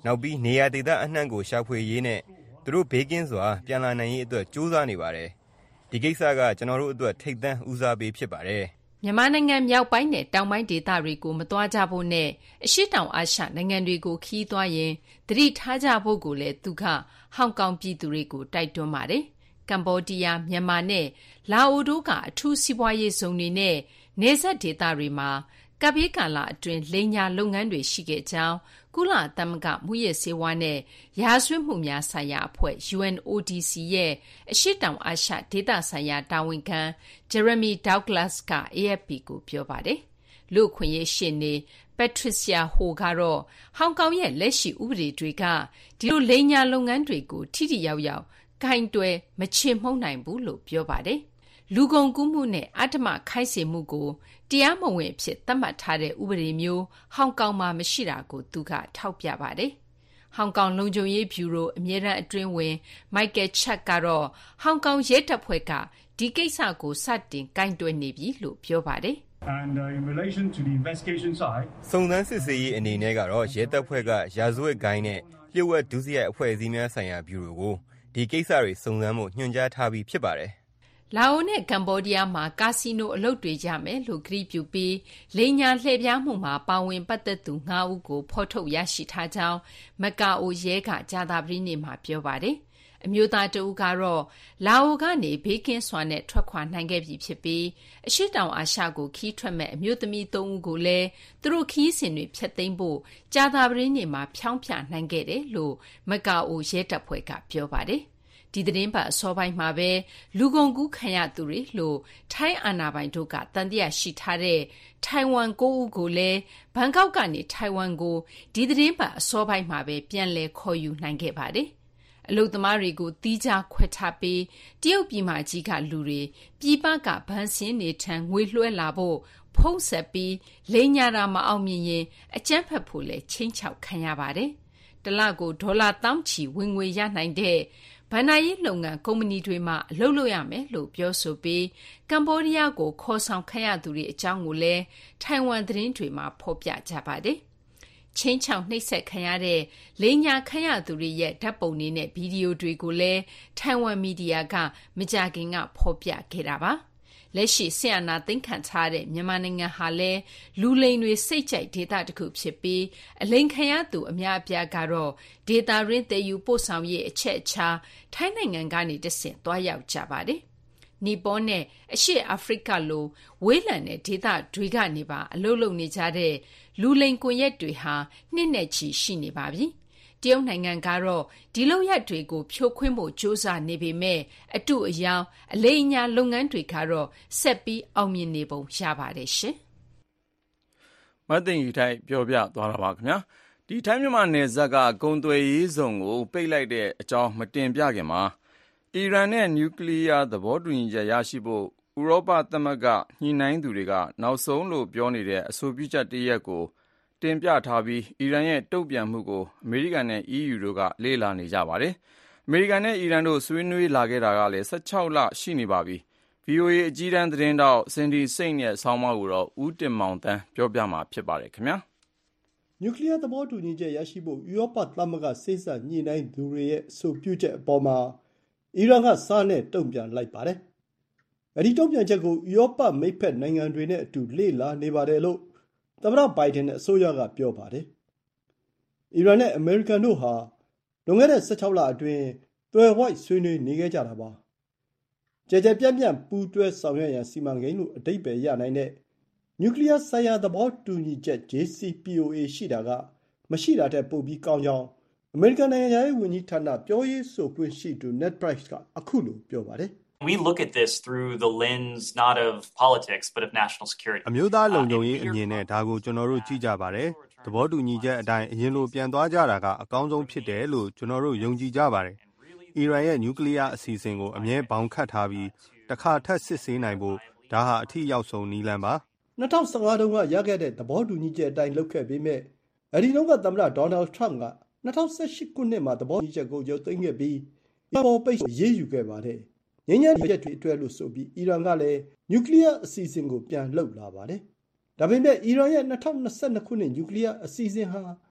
[SPEAKER 10] နောက်ပြီးနေရာဒေသအနှံ့ကိုရှာဖွေရေးနဲ့သူတို့ဘေးကင်းစွာပြန်လာနိုင်ရေးအတွက်ကြိုးစားနေပါတယ်ဒီကိစ္စကကျွန်တော်တို့အတွက်ထိပ်တန်းဦးစားပေးဖြစ်ပါတယ်
[SPEAKER 8] မြန်မာနိုင်ငံမြောက်ပိုင်းနဲ့တောင်ပိုင်းဒေသတွေကိုမသွားကြဖို့နဲ့အရှေ့တောင်အာရှနိုင်ငံတွေကိုခီးသွားရင်သတိထားကြဖို့ကိုလည်းသူကဟောင်ကောင်ပြည်သူတွေကိုတိုက်တွန်းပါတယ်။ကမ္ဘောဒီးယားမြန်မာနဲ့လာအိုတို့ကအထူးစီးပွားရေးဇုံတွေနဲ့နယ်စပ်ဒေသတွေမှာကပ်ဘေးကာလအတွင်းလိမ်ညာလုပ်ငန်းတွေရှိခဲ့ကြောင်းကုလသမဂ္ဂမူရစေဝါနဲ့ရာဇဝတ်မှုများဆိုင်ရာအဖွဲ့ ယူအန် အို ဒီ စီ ရဲ့အရှေ့တောင်အာရှဒေသဆိုင်ရာတာဝန်ခံ Jeremy Douglas က အေအက်ဖ်ပီ ကိုပြောပါတယ်။လူ့အခွင့်အရေးရှေ့နေ Patricia Ho ကတော့ဟောင်ကောင်ရဲ့လက်ရှိဥပဒေတွေကဒီလိုလိမ်ညာလုပ်ငန်းတွေကိုထိထိရောက်ရောက်ဂိုင်တွယ်မချေမှုန်းနိုင်ဘူးလို့ပြောပါတယ်။လူကုန်ကူးမှုနဲ့အဓမ္မခိုင်းစေမှုကိုတရားမဝင်ဖြစ်သတ်မှတ်ထားတဲ့ဥပဒေမျိုးဟောင်ကောင်မှာမရှိတာကိုသူကထောက်ပြပါတယ်။ဟောင်ကောင်လုံခြုံရေးဗျူရိုအမြဲတမ်းအတွင်းဝင် Michael Chak ကတော့ဟောင်ကောင်ရဲတပ်ဖွဲ့ကဒီကိစ္စကိုစတင်ကိုင်တွယ်နေပြီလို့ပြောပါတယ်။
[SPEAKER 9] And uh, in relation to the investigation side
[SPEAKER 10] စုံစမ်းစစ်ဆေးရေးအနေနဲ့ကတော့ရဲတပ်ဖွဲ့ကရာဇဝတ်ဂိုင်းနဲ့လျှို့ဝှက်ဒုစရိုက်အဖွဲ့အစည်းများဆိုင်ရာဗျူရိုကိုဒီကိစ္စတွေစုံစမ်းမှုညွှန်ကြားထားပြီးဖြစ်ပါတယ်
[SPEAKER 8] လာအိုနဲ့ကမ္ဘောဒီးယားမှာကာစီနိုအလုပ်တွေရမယ်လို့ကတိပြုပြီးလိမ်ညာလှည့်ပြားမှုမှာပါဝင်ပတ်သက်သူ၅ဦးကိုဖော်ထုတ်ရရှိထားကြောင်းမကာအိုရဲကကြာသပတေးနေ့မှာပြောပါတယ်။အမျိုးသားတဦးကတော့လာအိုကနေဘေးကင်းစွာနဲ့ထွက်ခွာနိုင်ခဲ့ပြီဖြစ်ပြီးအရှေ့တောင်အာရှကိုခီးထွက်မဲ့အမျိုးသမီး၃ဦးကိုလည်းသူတို့ခီးစဉ်တွေဖျက်သိမ်းဖို့ကြာသပတေးနေ့မှာဖြောင်းဖြနိုင်ခဲ့တယ်လို့မကာအိုရဲတပ်ဖွဲ့ကပြောပါတယ်။ဒီသတင်းပတ်အစောပိုင်းမှာပဲလူကုန်ကူးခံရသူတွေလို့ထိုင်းအာဏာပိုင်တို့ကတန်တရားရှိထားတဲ့ထိုင်ဝမ်၉ဦးကိုလည်းဘန်ကောက်ကနေထိုင်ဝမ်ကိုဒီသတင်းပတ်အစောပိုင်းမှာပဲပြန်လည်ခေါ်ယူနိုင်ခဲ့ပါတယ်။အလုသမားတွေကိုတီးခြားခွဲထားပြီးတရုတ်ပြည်မကြီးကလူတွေပြည်ပကဗန်စင်းနေထံငွေလွှဲလာဖို့ဖုံးဆက်ပြီးလိမ်ညာတာမအောင်မြင်ရင်အကြမ်းဖက်ဖို့လည်းချင်းချောက်ခံရပါတယ်။တလကိုဒေါ်လာတောင်းချီဝင်ငွေရနိုင်တဲ့ဘဏ္ဍာရေးလုပ်ငန်းကုမ္ပဏီတွေမှာအလုပ်လုပ်ရမယ်လို့ပြောဆိုပြီးကမ္ဘောဒီးယားကိုခေါ်ဆောင်ခံရသူတွေအကြောင်းကိုလည်းထိုင်ဝမ်သတင်းတွေမှာဖော်ပြကြပါတယ်။ချင်းချောင်နှိပ်စက်ခံရတဲ့လိမ်ညာခံရသူတွေရဲ့ဓာတ်ပုံတွေနဲ့ဗီဒီယိုတွေကိုလည်းထိုင်ဝမ်မီဒီယာကမကြာခင်ကဖော်ပြခဲ့တာပါ။လက်ရှိဆီယနာသိမ်းခံထားတဲ့မြန်မာနိုင်ငံဟာလည်းလူလိမ်တွေစိတ်ကြိုက်ဒေသတစ်ခုဖြစ်ပြီးအလိမ်ခံရသူအများအပြားကတော့ဒေသရင်းတည်ယူပို့ဆောင်ရေးအချက်အချာထိုင်းနိုင်ငံကနေတဆင့်သွားရောက်ကြပါတယ်။နီပေါနဲ့အရှေ့အာဖရိကလိုဝေးလံတဲ့ဒေသတွေကနေပါအလုပ်လုပ်နေကြတဲ့လူလိမ်ကွန်ရက်တွေဟာနှစ်နဲ့ချီရှိနေပါပြီ။တရုတ်နိုင်ငံကတော့ဒီလုပ်ရက်တွေကိုဖြိုခွင်းဖို့ကြိုးစားနေပေမဲ့အတုအယောင်အလိမ်အညာလုပ်ငန်းတွေကတော့ဆက်ပြီးအောင်မြင်နေပုံရပါတယ်ရှင်
[SPEAKER 2] ။မသိင်္ဂီထိုက်ပြောပြသွားတာပါခင်ဗျာ။ဒီထိုင်းမြန်မာနယ်စပ်ကဂုံသွေးရေးဇုံကိုပိတ်လိုက်တဲ့အကြောင်းမတင်ပြခင်မှာအီရန်နဲ့နျူကလ িয়ার သဘောတူညီချက်ရရှိဖို့ဥရောပသမဂ္ဂညှိနှိုင်းသူတွေကနောက်ဆုံးလို့ပြောနေတဲ့အဆိုပြုချက်တရက်ကိုတင်ပြထားပြီးအီရန်ရဲ့တုံ့ပြန်မှုကိုအမေရိကန်နဲ့ အီးယူ တို့ကလေ့လာနေကြပါတယ်။အမေရိကန်နဲ့အီရန်တို့ဆွေးနွေးလာခဲ့တာကလည်း၁၆လရှိနေပါပြီ။ ဗွီအိုအေအကြီးတန်းသတင်းတောက်စင်ဒီစိတ်ရဲ့ဆောင်းပါးကိုတော့ဦးတင်မောင်သန်းပြောပြမှာဖြစ်ပါတယ်ခင်ဗျာ
[SPEAKER 11] ။နျူကလ িয়ার သဘောတူညီချက်ရရှိဖို့ဥရောပသမဂ္ဂစေ့စပ်ညှိနှိုင်းသူတွေရဲ့အဆိုပြုချက်အပေါ်မှာအီရန်ကစားနဲ့တုံ့ပြန်လိုက်ပါတယ်။အဲဒီတုံ့ပြန်ချက်ကိုဥရောပမိတ်ဖက်နိုင်ငံတွေနဲ့အတူလေ့လာနေပါတယ်လို့သမ္မတဘိုင်ဒန်နဲ့အစိုးရကပြောပါတယ်။အီရန်နဲ့အမေရိကန်တို့ဟာလွန်ခဲ့တဲ့၁၆လအတွင်းသွယ်ဝိုက်ဆွေးနွေးနေခဲ့ကြတာပါ။ကြဲကြဲပြန့်ပြန့်ပူးတွဲဆောင်ရွက်ရန်စီမံကိန်းလို့အဓိပ္ပာယ်ရနိုင်တဲ့နျူကလ িয়ার ဆိုင်ရာသဘောတူညီချက် ဂျေ စီ ပီ အို အေ ရှိတာကမရှိတာတဲ့ပိုပြီးကောင်းကြောင်းအမေရိကန်နိုင်ငံသားရေးဝန်ကြီးဌာနပြောရေးဆိုခွင့်ရှိသူ Ned Price ကအခုလိုပြောပါတယ်။
[SPEAKER 12] We look at this through the lens not of politics but of national security.
[SPEAKER 13] အမျိုးသားလုံခြုံရေးအမြင်နဲ့ဒါကိုကျွန်တော်တို့ကြည့်ကြပါတယ်။သဘောတူညီချက်အတိုင်းအရင်လိုပြန်သွားကြတာကအကောင်းဆုံးဖြစ်တယ်လို့ကျွန်တော်တို့ယုံကြည်ကြပါတယ်။အီရန်ရဲ့နျူကလ িয়ার အစီအစဉ်ကိုအမြဲဘောင်ခတ်ထားပြီးတစ်ခါထပ်စစ်ဆေးနိုင်ဖို့ဒါဟာအထီးရောက်ဆုံးနည်းလမ်းပါ
[SPEAKER 11] ။၂၀၁၅တုန်းကရခဲ့တဲ့သဘောတူညီချက်အတိုင်းလုပ်ခဲ့ပေမဲ့အဲဒီတုန်းကသမ္မတဒေါ်နယ်ထရမ့်က၂၀၁၈ခုနှစ်မှာသဘောတူညီချက်ကိုရုပ်သိမ်းခဲ့ပြီးပေါ်ပိတ်ရေးယူခဲ့ပါတယ်။ငြိမ်းချမ်းရေးတွေအတွက်လို့ဆိုပြီးအီရန်ကလည်းနျူကလ িয়ার အစီအစဉ်ကိုပြန်လှုပ်လာပါတယ်။ဒါပေမဲ့အီရန်ရဲ့၂၀၂၂ခုနှစ်နျူကလ িয়ার အစီအစဉ်ဟာ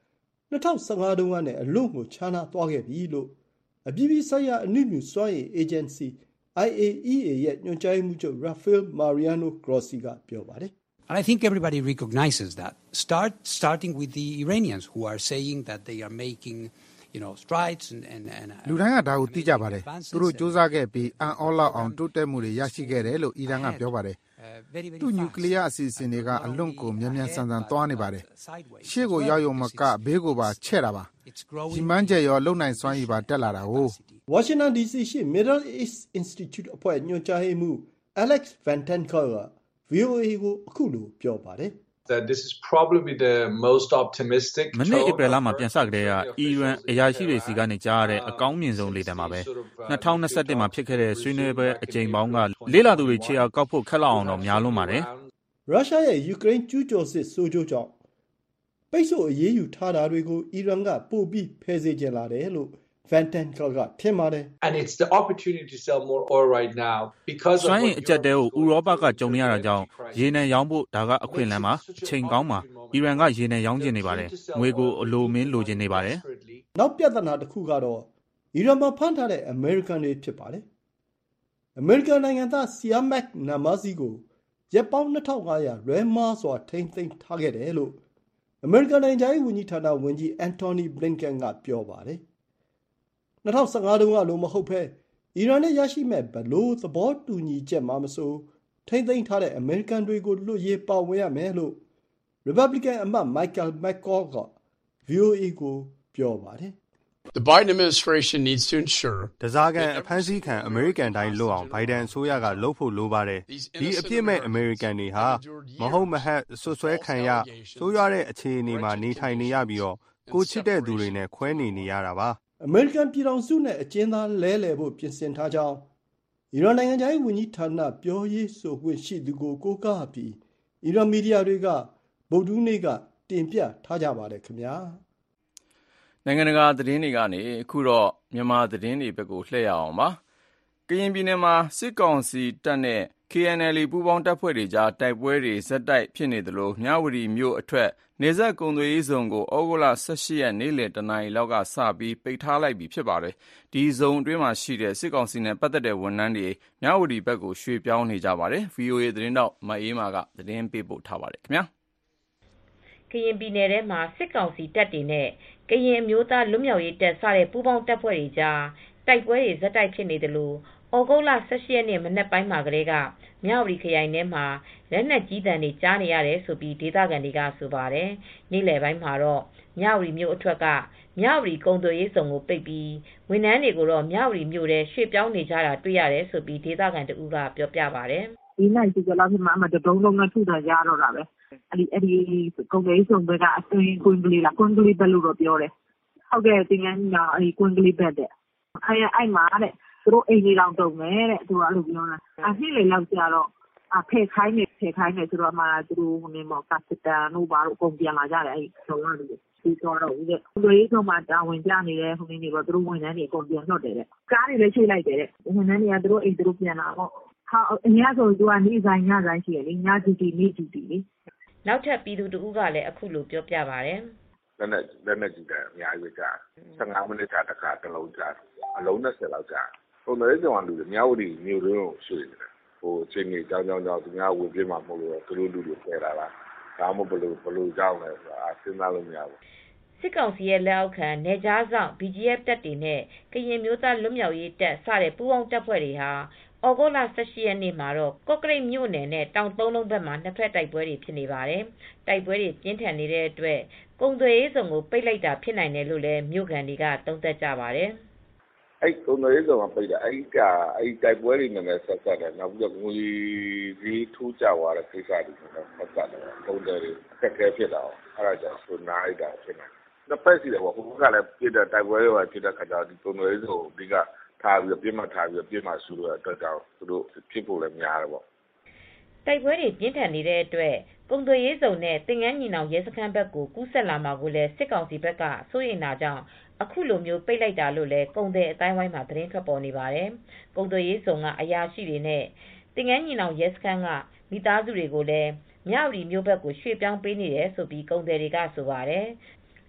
[SPEAKER 11] ၂၀၁၅တုန်းကနဲ့အလွန်ကိုခြားနားသွားခဲ့ပြီလို့အပြည်ပြည်ဆိုင်ရာအနုမြူစွမ်းအင်အေဂျင်စီ I A E A ရဲ့ညွှန်ကြားရေးမှူးချုပ် Rafael Mariano Grossi ကပြောပါတယ်
[SPEAKER 14] And I think everybody recognizes that. Start starting with the Iranians who are saying that they are making, you know, strides and and and
[SPEAKER 15] လူတိုင်းကဒါကိုသိကြပါတယ်သူတို့စူးစမ်းခဲ့ပြီးအန်အောလောက်အောင်တိုးတက်မှုတွေရရှိခဲ့တယ်လို့အီရန်ကပြောပါတယ်သူနျူကလ িয়ার အစီအစဉ်တွေကအလွန်ကိုမြန်မြန်ဆန်ဆန်သွားနေပါတယ်ရှေ့ကိုရောက်ရုံမကဘေးကိုပါချဲ့တာပါဒီမှန်းကျရောလုံနိုင်စွမ်းရည်ပါတက်လာတာကို
[SPEAKER 11] Washington ဒီ စီ ရှိ Middle East Institute အဖွဲ့ညွှန်ကြားရေးမှူး Alex Van Tanker က V O A ကိုအခုလိုပြောပါတယ်
[SPEAKER 16] that this is probably the most optimistic
[SPEAKER 17] မနေ့ဧပြီလမှာပြန်စကြတဲ့ကအီရန်အရာရှိတွေစီကနေကြားရတဲ့အကောင်းမြင်ဆုံးလေတံပါပဲ၂၀၂၁မှာဖြစ်ခဲ့တဲ့ဆွေးနွေးပွဲအကြိမ်ပေါင်းကလေးလာသူတွေခြေအားကောက်ဖို့ခက်လောက်အောင်တော့များလွန်းပါတယ်
[SPEAKER 11] ရုရှားရဲ့ယူကရိန်းကျူးကျော်စစ်ဆိုးကျိုးကြောင့်ပိတ်ဆို့အရေးယူထားတာတွေကိုအီရန်ကပို့ပြီးဖယ်စေချင်လာတယ်လို့ Van Tanker ကထင်ပါတယ်
[SPEAKER 16] and it's the opportunity to sell more oil right now because
[SPEAKER 17] စွမ်းအင်အကျပ်တဲကိုဥရောပကကြုံနေရတာကြောင့်ရေနံရောင်းဖို့ဒါကအခွင့်အလမ်းပါအချိန်ကောင်းပါအီရန်ကရေနံရောင်းချင်နေပါတယ်ငွေကိုအလိုမင်းလိုချင်နေပါတယ်
[SPEAKER 11] နောက်ပြဿနာတစ်ခုကတော့အီရန်မှာဖမ်းထားတဲ့အမေရိကန်တွေဖြစ်ပါတယ်အမေရိကန်နိုင်ငံသား Siamak Namazi ကိုရက်ပေါင်း၂၅၀၀လွဲမားစွာထိမ့်သိမ်းထားခဲ့တယ်လို့အမေရိကန်နိုင်ငံသားဝန်ကြီးဌာနဝန်ကြီး Antony Blinken ကပြောပါတယ်၂၀၁၅တုန်းကလိုမဟုတ်ဘဲအီရန်နဲ့ရရှိမဲ့ဘလို့သဘောတူညီချက်မှမဆိုထိမ့်သိမ်းထားတဲ့အမေရိကန်တွေကိုလွတ်ရေးပါဝင်ရမယ်လို့ Republican အမတ် Michael McCaul က V O A ကိုပြောပါတယ်
[SPEAKER 18] The Biden administration needs to ensure
[SPEAKER 13] တစားကန်အဖမ်းဆီးခံအမေရိကန်တိုင်းလွတ်အောင်ဘိုင်ဒန်အစိုးရကလှုပ်ဖို့လိုပါတယ်ဒီအပြစ်မဲ့အမေရိကန်တွေဟာမဟုတ်မဟတ်ဆွဆွဲခံရဆိုးရွားတဲ့အခြေအနေမှာနေထိုင်နေရပြီးတော့ကိုချစ်တဲ့သူတွေနဲ့ခွဲနေနေရတာပါ
[SPEAKER 11] အမေရိကန်ပြည်ထောင်စုနဲ့အကျဉ်းသားလဲလှယ်ဖို့ပြင်ဆင်ထားကြောင်းအီရန်နိုင်ငံသားဝန်ကြီးဌာနပြောရေးဆိုခွင့်ရှိသူကိုကိုးကားပြီးအီရန်မီဒီယာတွေကဗုဒ္ဓနေ့ကတင်ပြထားကြပါတယ်ခင်ဗျာ
[SPEAKER 2] နိုင်ငံတကာသတင်းတွေကနေအခုတော့မြန်မာသတင်းတွေဘက်ကိုလှည့်ရအောင်ပါကရင်ပြည်နယ်မှာစစ်ကောင်စီတပ်နဲ့ K N L A ပူးပေါင်းတပ်ဖွဲ့တွေကြားတိုက်ပွဲတွေဇက်တိုက်ဖြစ်နေသလိုမြဝတီမြို့အထွက်နေဆက်ကုံသွေးရေးဇုံကိုဩဂုတ်လ၁၈ရက်နေ့လယ်တနာရီလောက်ကစပြီးပိတ်ထားလိုက်ပြီဖြစ်ပါတယ်ဒီဇုံအတွင်းမှာရှိတဲ့စစ်ကောင်စီနဲ့ပတ်သက်တဲ့ဝန်ထမ်းတွေမြဝတီဘက်ကိုရွှေ့ပြောင်းနေကြပါတယ် V O A သတင်းတောက်မအေးမာကသတင်းပေးပို့ထားပါတယ်ခင်ဗျာ
[SPEAKER 19] ကရင်ပြည်နယ်ထဲမှာစစ်ကောင်စီတပ်တွေနဲ့ကရင်အမျိုးသားလွတ်မြောက်ရေးတပ်စတဲ့ပူးပေါင်းတပ်ဖွဲ့တွေကြားတိုက်ပွဲတွေဇက်တိုက်ဖြစ်နေတယ်လို့ဩဂုတ်လ၁၈ရက်နေ့မနက်ပိုင်းမှာကလေးကမြဝတီခရိုင်ထဲမှာလက်နက်ကြီးတံတွေကြားနေရတယ်ဆိုပြီးဒေသခံတွေကဆိုပါတယ်နေ့လယ်ပိုင်းမှာတော့မြဝတီမြို့အထွက်ကမြဝတီကုံသွေးရေးဆောင်ကိုပိတ်ပြီးဝန်ထမ်းတွေကိုတော့မြဝတီမြို့ထဲရွှေ့ပြောင်းနေကြတာတွေ့ရတယ်ဆိုပြီးဒေသခံတဦးကပြောပြပါတယ်
[SPEAKER 20] ဒီနိုင်ဒီကလာဖြစ်မှာအမတုံးလုံးနဲ့ထုတာရတော့တာပဲအဲ့ဒီအဲ့ဒီကုံသွေးဆောင်ကအအတွင်းကွင်းကလေးလားကွင်းကလေးပဲလို့တော့ပြောတယ်ဟုတ်ကဲ့တင်ငန်းညာအဲ့ဒီကွင်းကလေးပဲတဲ့အဲ့အဲ့မှာတဲ့သူတို့အိမ်ကြီးလောက်တုံမယ်တဲ့သူကအဲ့လိုပြောတာအနှစ်လေလောက်ကြာတော့အဖေခိုင်းနေဖေခိုင်းနေဆိုတော့မှသူတို့ဟိုနေမောကစတန်တို့ဘာလို့အကုန်ပြန်လာကြတယ်အဲ့ဆုံးလာလို့ဒီတော့တော့ဦးတဲ့လူကြီးတို့မှတာဝန်ကြနေတဲ့ဟိုနေနေတော့သူတို့ဝန်ထမ်းတွေအကုန်ပြန်လွတ်တယ်တဲ့ကားတွေလည်းချိတ်လိုက်တယ်တဲ့ဝန်ထမ်းတွေကသူတို့အိမ်သူတို့ပြန်လာတော့ဟာအများဆုံးသူကနေဆိုင်ညဆိုင်ရှိရလေညဂျူတီနေဂျူတီလေ
[SPEAKER 19] နောက်ထပ်ပြည်သူတဦးကလည်းအခုလိုပြောပြပါတယ်
[SPEAKER 21] လက်နဲ့လက်နဲ့ကြည့်တယ်အများကြီးကြာ၁၅မိနစ်ကြာတစ်ခါတစ်လုံးကြာအလုံး၂၀လောက်ကြာပုံစံကြောင်လူတွေမြောက်ဝတီမြို့တွင်းကိုရွှေ့နေတယ်ဟိုချင်းကြီးကြောင်ကြောင်ကြောင်သူများဝင်ပြမှာမဟုတ်လို့သူတို့လူတွေဖယ်လာတာဒါမှမဟုတ်ဘလို့ဘလို့ကြောက်လဲဆိုတာစဉ်းစားလို့မရဘူး
[SPEAKER 19] စစ်ကောင်စီရဲ့လက်အောက်ခံနေကြားဆောင် B G F တပ်တွေနဲ့ကရင်မျိုးသားလွတ်မြောက်ရေးတပ်စတဲ့ပူးပေါင်းတပ်ဖွဲ့တွေဟာဩဂုတ်လ၁၈ရက်နေ့မှာတော့ကော့ကရိတ်မြို့နယ်နဲ့တောင်သုံးလုံးဘက်မှာနှစ်ဖက်တိုက်ပွဲတွေဖြစ်နေပါတယ်တိုက်ပွဲတွေပြင်းထန်နေတဲ့အတွက်ကုံသွေးရေးစုံကိုပိတ်လိုက်တာဖြစ်နိုင်တယ်လို့လည်းမြို့ခံတွေကသုံးသပ်ကြပါတယ်
[SPEAKER 21] အဲ့ကုံသွေးရေးစုံကပိတ်တာအဲ့ကအဲ့တိုက်ပွဲတွေနဲ့ဆက်ဆက်တယ်နောက်ပြီးတော့ငွေကြီးထူးကြသွားတဲ့ကိစ္စတွေနဲ့ဆက်ဆက်တယ်ကုံသွေးတွေအခက်အခဲဖြစ်တာအဲ့ဒါကြောင့်ဆိုနားလိုက်တာဖြစ်နေနှစ်ဖက်စီတယ်ပေါ့ဟိုကလည်းပြတဲ့တိုက်ပွဲတွေဖြစ်တဲ့ခါကျတော့ဒီကုံသွေးရေးစုံဒီကထားပြီးပြစ်မှတ်ထားပြီးပြစ်မှတ်ဆူလို့အတွက်ကြောင့်သူတို့ဖြစ်ဖို့လည်းများတယ်ပေါ့
[SPEAKER 19] တိုက်ပွဲတွေပြင်းထန်နေတဲ့အတွက်ကုံသွေးရေးစုံနဲ့တင်ငန်းညီနောင်ရဲစခန်းဘက်ကိုကူးဆက်လာမှာကိုလည်းစစ်ကောင်စီဘက်ကစိုးရိမ်တာကြောင့်အခုလိုမျိုးပိတ်လိုက်တာလို့လည်းကုံသွေးအတိုင်းဝိုင်းမှာသတင်းထွက်ပေါ်နေပါတယ်ကုံသွေးရေးစုံကအရာရှိတွေနဲ့တင်ငန်းညီနောင်ရဲစခန်းကမိသားစုတွေကိုလည်းမြဝတီမြို့ဘက်ကိုရွှေ့ပြောင်းပေးနေတယ်ဆိုပြီးကုံသွေးတွေကဆိုပါတယ်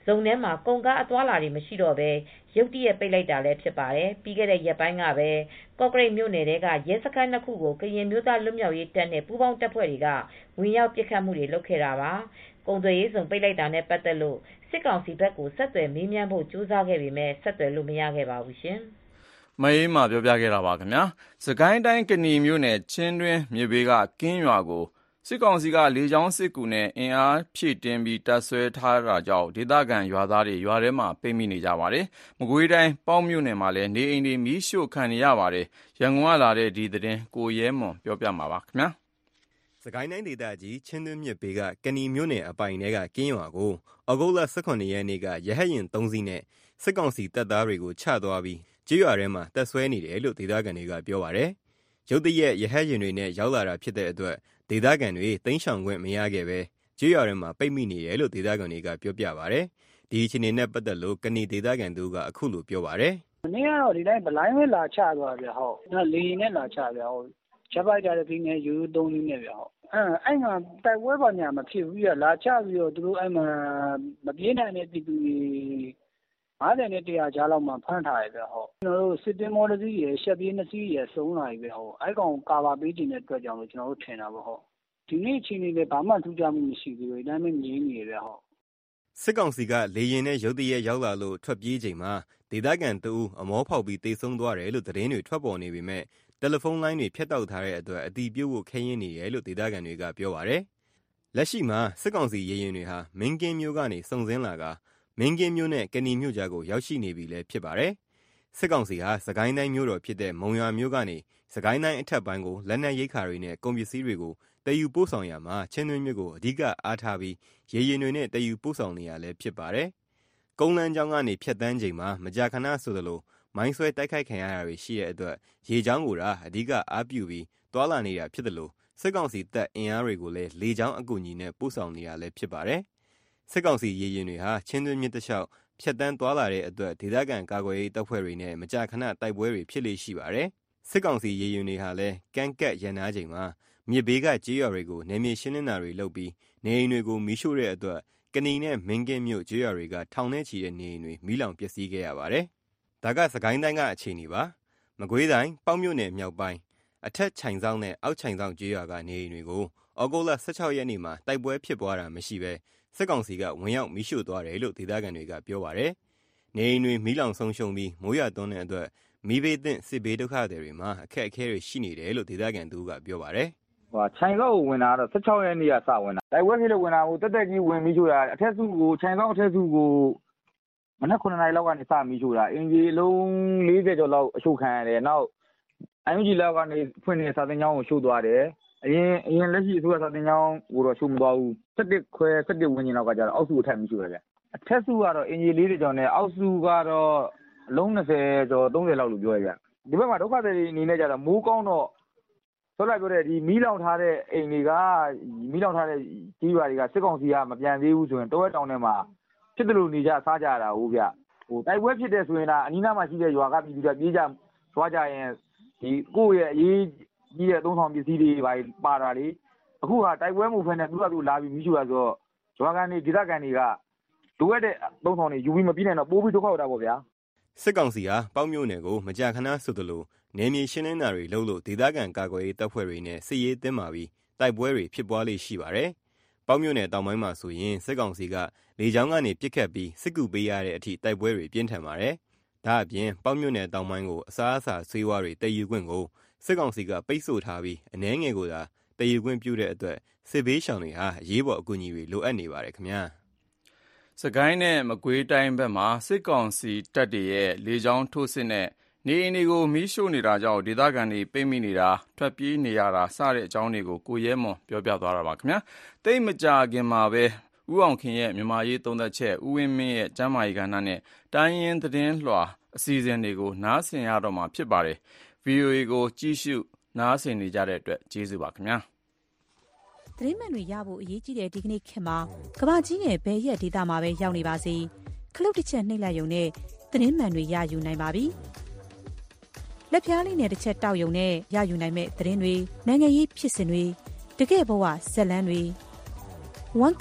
[SPEAKER 19] ဇုံထဲမှာကုန်ကားအသွားလာတွေမရှိတော့ဘဲရုတ်တရက်ပိတ်လိုက်တာလည်းဖြစ်ပါတယ်။ပြီးခဲ့တဲ့ရက်ပိုင်းကပဲကော့ကရိတ်မြို့နယ်ထဲကရဲစခန်းနှစ်ခုကိုကရင်မျိုးသားလွတ်မြောက်ရေးတပ်နဲ့ပူးပေါင်းတပ်ဖွဲ့တွေကဝင်ရောက်ပစ်ခတ်မှုတွေလုပ်ခဲ့တာပါ။ကုန်သွယ်ရေးဇုံပိတ်လိုက်တာနဲ့ပတ်သက်လို့စစ်ကောင်စီဘက်ကိုဆက်သွယ်မေးမြန်းဖို့ကြိုးစားခဲ့ပေမဲ့ဆက်သွယ်လို့မရခဲ့ပါဘူးရှင်
[SPEAKER 2] ။မအေးမှပြောပြခဲ့တာပါခင်ဗျာ။စကိုင်းတိုင်းကနီမြို့နယ်ချင်းတွင်းမြေဘေးကကင်းရွာကိုစစ်ကောင်စီကလေကြောင်းစစ်ကူနဲ့အင်အားဖြည့်တင်းပြီးတပ်ဆွဲထားတာကြောင့်ဒေသခံရွာသားတွေရွာထဲမှာပိတ်မိနေကြပါတယ်။မကွေးတိုင်းပေါက်မြို့နယ်မှာလည်းနေအိမ်တွေမီးရှို့ခံနေရပါတယ်။ရန်ကုန်ကလာတဲ့ဒီသတင်းကိုရဲမွန်ပြောပြမှာပါခင်ဗျာ
[SPEAKER 10] ။စကိုင်းတိုင်းဒေသကြီးချင်းတွင်းမြစ်ဘေးကကနီမြို့နယ်အပိုင်ထဲကကင်းရွာကိုဩဂုတ်လ၁၇ရက်နေ့ကရဟတ်ယာဉ်သုံးစီးနဲ့စစ်ကောင်စီတပ်သားတွေကိုချသွားပြီးကျေးရွာထဲမှာတပ်ဆွဲနေတယ်လို့ဒေသခံတွေကပြောပါတယ်။ရုတ်တရက်ရဟတ်ယာဉ်တွေနဲ့ရောက်လာတာဖြစ်တဲ့အတွက်ဒေသခံတွေတိမ်းရှောင်ခွင့်မရခဲ့ပဲကျေးရွာထဲမှာပိတ်မိနေတယ်လို့ဒေသခံတွေကပြောပြပါတယ်။ဒီအခြေအနေနဲ့ပတ်သက်လို့ကနီဒေသခံတို့ကအခုလိုပြောပါတယ်
[SPEAKER 4] ။မနေ့ကတော့ဒီတိုင်းဗလိုင်းဝဲလာချသွားဗျဟုတ်။နော်လေရင်နဲ့လာချဗျဟုတ်။ချက်ပိုက်တာတစ်ပြီးနဲ့ယူသုံးနည်းနဲ့ဗျဟုတ်။အဲအဲ့မှာတိုက်ပွဲပါညာမဖြစ်ဘူးပြလာချပြီးတော့သူတို့အဲ့မှာမပြေးနိုင်တဲ့ပြည်သူတွေငါးဆယ်နဲ့တစ်ရာကြားလောက်မှဖမ်းထားရဗျဟုတ်။ကျွန်တော်တို့စစ်တင်မော်တစီးရယ်ရှက်ပြေးနှစ်စီးရယ်စုံလာပြီဗျဟုတ်။အဲ့ကောင်ကာဘာပေးတင်တဲ့အတွက်ကြောင့်လို့ကျွန်တော်တို့ထင်တာပေါ့ဟုတ်။ဒီနေ့အချိန်လေးလည်းဘာမှထူးခြားမှုမရှိဘူး။ဒါပေမဲ့ငြင်းနေရဗျဟုတ်
[SPEAKER 10] ။စစ်ကောင်စီကလေရင်နဲ့ရုတ်တရက်ရောက်လာလို့ထွက်ပြေးချိန်မှာဒေသခံတအူးအမောဖောက်ပြီးတိတ်ဆုံးသွားတယ်လို့သတင်းတွေထွက်ပေါ်နေပေမဲ့တယ်လီဖုန်းလိုင်းတွေဖြတ်တောက်ထားတဲ့အတွက်အတီးပြုတ်ဖို့ခင်းရင်းနေတယ်လို့ဒေသခံတွေကပြောပါတယ်။လက်ရှိမှာစစ်ကောင်စီရေရင်တွေဟာမင်းကင်းမျိုးကနေစုံစင်းလာကမင်းကင်းမျိုးနဲ့ကနီမျိုးကြားကိုရောက်ရှိနေပြီလည်းဖြစ်ပါတယ်။စစ်ကောင်စီဟာစကိုင်းတိုင်းမျိုးတော်ဖြစ်တဲ့မုံရွာမျိုးကနေစကိုင်းတိုင်းအထက်ပိုင်းကိုလက်နက်ရိတ်ခါတွေနဲ့ကုန်ပစ္စည်းတွေကိုတည်ယူပို့ဆောင်ရမှာချင်းတွင်းမြစ်ကိုအဓိကအားထားပြီးရေရင်တွေနဲ့တည်ယူပို့ဆောင်နေရလည်းဖြစ်ပါတယ်။ကုန်းလန်းကျောင်းကနေဖြတ်တန်းချိန်မှာမကြာခဏဆိုသလိုမိုင်းဆွဲတိုက်ခိုက်ခံရတာတွေရှိတဲ့အတွက်ရေချောင်းကိုသာအဓိကအားပြုပြီးတွာလာနေတာဖြစ်တယ်လို့စစ်ကောင်စီတပ်အင်အားတွေကိုလည်းလေချောင်းအကူအညီနဲ့ပို့ဆောင်နေရလည်းဖြစ်ပါတယ်။စစ်ကောင်စီရေရင်တွေဟာချင်းတွင်းမြစ်တစ်လျှောက်ဖြတ်တန်းတွာလာတဲ့အတွက်ဒေသခံကာကွယ်ရေးတပ်ဖွဲ့တွေနဲ့မကြာခဏတိုက်ပွဲတွေဖြစ်လေရှိပါတယ်။စစ်ကောင်စီရေရင်တွေဟာလည်းကန့်ကတ်ရန်နာချိန်မှာမြစ်ဘေးကကြေးရွာတွေကိုနယ်မြေရှင်းလင်းတာတွေလုပ်ပြီးနေအိမ်တွေကိုမီးရှို့တဲ့အတွက်ကနီနဲ့မင်းကင်းမြို့ကြေးရွာတွေကထောင်ထဲချီတဲ့နေအိမ်တွေမီးလောင်ပျက်စီးခဲ့ရပါတယ်။ဒါကစကိုင်းတိုင်းကအခြေအနေပါ။မကွေးတိုင်းပေါက်မြို့နယ်မြောက်ပိုင်းအထက်ချိုင်ဆောင်နဲ့အောက်ချိုင်ဆောင်ကြေးရွာကနေအိမ်တွေကိုဩဂုတ်လ၁၆ရက်နေ့မှာတိုက်ပွဲဖြစ်ပွားတာမရှိဘဲစစ်ကောင်စီကဝင်ရောက်မီးရှို့သွားတယ်လို့ဒေသခံတွေကပြောပါတယ်။နေအိမ်တွေမီးလောင်ဆုံးရှုံးပြီးမိုးရွာသွန်းတဲ့အတွက်မီးဘေးသင့်စစ်ဘေးဒုက္ခတွေတွေမှာအခက်အခဲတွေရှိနေတယ်လို့ဒေသခံတို့ကပြောပါတယ်
[SPEAKER 1] ။ဟိုခြိုင်ကောက်ကိုဝင်တာတော့၁၆ရက်နေ့ကစဝင်တာတိုက်ပွဲဖြစ်လို့ဝင်တာကိုတက်တက်ကြီးဝင်ပြီးရှို့တာအထက်စုကိုခြိုင်ကောက်အထက်စုကိုမနက်ခုနှစ်နာရီလောက်ကနေစပြီးရှို့တာအင်ဂျီအလုံး၄၀ကျော်လောက်အရှို့ခံရတယ်နောက်အန်ယူဂျီလောက်ကနေဖွင့်နေတဲ့စာသင်ကျောင်းကိုရှို့သွားတယ်အရင်အရင်လက်ရှိအစိုးရစာသင်ကျောင်းကိုတော့ရှို့မသွားဘူး၁၁ခွဲ၁၁ဝန်းကျင်လောက်ကကျတော့အောက်စုကိုထပ်ပြီးရှို့ရတယ်အထက်စုကတော့အင်ဂျီ၄၀ကျော်နဲ့အောက်စုကတော့အလုံး၂၀ကျော်၃၀လောက်လို့ပြောရပြဒီဘက်မှာဒုက္ခသည်တွေအနေနဲ့ကျတော့မိုးကောင်းတော့ဆိုလိုက်ပြောတဲ့ဒီမီးလောင်ထားတဲ့အိမ်တွေကမီးလောင်ထားတဲ့ကြီးရွာတွေကစစ်ကောင်စီကမပြန်သေးဘူးဆိုရင်တောဝဲတောင်ထဲမှာဖြစ်တယ်လို့နေကြစားကြတာဟုတ်ဗျဟိုတိုက်ပွဲဖြစ်တဲ့ဆိုရင်ဒါအနီးနားမှာရှိတဲ့ရွာကပြည်သူတွေပြေးကြသွားကြရင်ဒီကိုယ့်ရဲ့အရေးကြီးတဲ့သုံးဆောင်ပစ္စည်းတွေပါပါတာလေအခုဟာတိုက်ပွဲမှုဖက်နဲ့သူကသူလာပြီးမီးရှို့ရဆိုတော့ရွာကန်တွေဒေသခံတွေကလိုအပ်တဲ့သုံးဆောင်တွေယူပြီးမပြီးနိုင်တော့ပိုးပြီးဒုက္ခရောက်တာပေါ့ဗျာ
[SPEAKER 10] စစ်ကောင်စီဟာပေါက်မြို့နယ်ကိုမကြာခဏဆိုသလိုနယ်မြေရှင်းလင်းတာတွေလုပ်လို့ဒေသခံကာကွယ်ရေးတပ်ဖွဲ့တွေနဲ့စစ်ရေးတင်းမာပြီးတိုက်ပွဲတွေဖြစ်ပွားလေရှိပါတယ်။ပေါက်မြို့နယ်တောင်ပိုင်းမှာဆိုရင်စစ်ကောင်စီကလေကြောင်းကနေပစ်ခတ်ပြီးစစ်ကူပေးရတဲ့အထိတိုက်ပွဲတွေပြင်းထန်ပါတယ်။ဒါအပြင်ပေါက်မြို့နယ်တောင်ပိုင်းကိုအစားအစာဆေးဝါးတွေတည်ယူခွင့်ကိုစစ်ကောင်စီကပိတ်ဆို့ထားပြီးအနှဲငယ်ကိုသာတည်ယူခွင့်ပြုတဲ့အတွက်စစ်ဘေးရှောင်တွေဟာအရေးပေါ်အကူအညီတွေလိုအပ်နေပါတယ်ခင်ဗျာ
[SPEAKER 2] ။စကိုင်းနဲ့မကွေးတိုင်းဘက်မှာစစ်ကောင်စီတပ်တွေရဲ့လေကြောင်းထိုးစစ်နဲ့နေအိမ်တွေကိုမီးရှို့နေတာကြောင့်ဒေသခံတွေပိတ်မိနေတာထွက်ပြေးနေရတာစတဲ့အကြောင်းတွေကိုကိုရဲမွန်ပြောပြသွားတာပါခင်ဗျာ။တိတ်မကြခင်မှာပဲဦးအောင်ခင်ရဲ့မြန်မာရေးသုံးသက်ချက်ဦးဝင်းမင်းရဲ့ကျမ်းမာရေးကဏ္ဍနဲ့တိုင်းရင်းသတင်းလွှာအစီအစဉ်တွေကိုနားဆင်ရတော့မှာဖြစ်ပါတယ်။ ဗွီအိုအေ ကိုကြည့်ရှုနားဆင်နေကြတဲ့အတွက်ကျေးဇူးပါခင်ဗျာ
[SPEAKER 22] ။သတင်းမှန်တွေရဖို့အရေးကြီးတဲ့ဒီကနေ့ခေတ်မှာကမ္ဘာကြီးရဲ့ဘယ်ရက်ဒေသမှာပဲရောက်နေပါစေခလုတ်တစ်ချက်နှိပ်လိုက်ရုံနဲ့သတင်းမှန်တွေရယူနိုင်ပါပြီ။လက်ဖြားလေးနဲ့တစ်ချက်တောက်ရုံနဲ့ရယူနိုင်မဲ့သတင်းတွေနိုင်ငံရေးဖြစ်စဉ်တွေတကယ့်ဘဝဇက်လန်းတွေ one click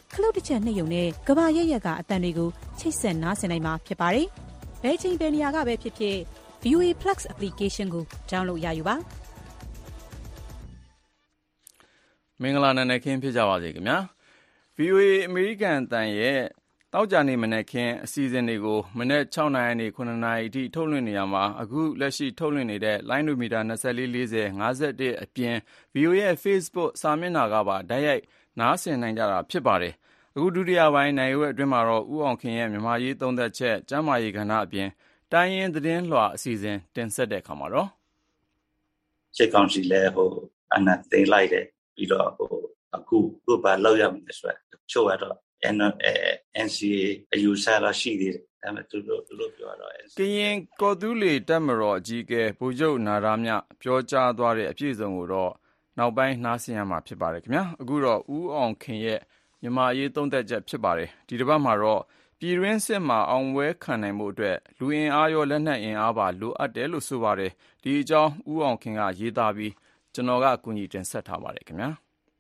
[SPEAKER 22] ခလုတ်တစ်ချက်နှိပ်ရုံနဲ့ကဘာရက်ရက်ကအတန်တွေကိုချိတ်ဆက်နားဆင်နိုင်မှာဖြစ်ပါတယ်။ဘယ်ချိန်ဘယ်နေရာကပဲဖြစ်ဖြစ် ဗီ အို အေ Plus application ကို download ရယူပါ
[SPEAKER 2] မင်္ဂလာနံနက်ခင်းဖြစ်ကြပါစေခင်ဗျာ ဗီ အို အေ အမေရိကန်အသံရဲ့တောက်ကြနေမနက်ခင်းအစီအစဉ်တွေကိုမနက်၆နာရီနေ၇နာရီအထိထုတ်လွှင့်နေရမှာအခုလက်ရှိထုတ်လွှင့်နေတဲ့လိုင်းဒိုမီတာ၂၄ ၄၀ ၅၁အပြင် ဗီ အို အေ ရဲ့ Facebook စာမျက်နှာကပါတိုက်ရိုက်နားဆင်နိုင်ကြတာဖြစ်ပါတယ်အခုဒုတိယပိုင်းနိုင်ရွက်အတွင်းမှာတော့ဦးအောင်ခင်ရဲ့မြန်မာရေးသုံးသက်ချက်ကျမ်းမာရေးကဏ္ဍအပြင်တိုင်းရင်းသတင်းလွှာအစီအစဉ်တင်ဆက်တဲ့အခါမှာတော့
[SPEAKER 5] စစ်ကောင်စီလည်းဟိုအနာသိလိုက်တယ်ပြီးတော့ဟိုအခုသူ့ဘာလောက်ရမလဲဆိုတော့ချို့ကတော့ အန် စီ အေ အယူဆလာရှိသေးတယ်ဒါပေမဲ့သူတို့သူတို့ပြောတော့
[SPEAKER 2] ကရင်ကော်တူးလေတက်မတော်အကြီးကဲဗိုလ်ချုပ်နာရမြပြောကြားသွားတဲ့အပြည့်အစုံကိုတော့နောက်ပိုင်းနားဆင်ရမှာဖြစ်ပါတယ်ခင်ဗျာအခုတော့ဦးအောင်ခင်ရဲ့မြန်မာရေးသုံးသက်ချက်ဖြစ်ပါတယ်ဒီတစ်ပတ်မှာတော့ပြည်တွင်းစစ်မှာအောင်ပွဲခံနိုင်မှုအတွက်လူအင်အားရောလက်နက်အင်အားပါလိုအပ်တယ်လို့ဆိုပါတယ်ဒီအကြောင်းဦးအောင်ခင်ကရေးသားပြီးကျွန်တော်ကအကူအညီတင်ဆက်ထားပါတယ်ခင်ဗျာ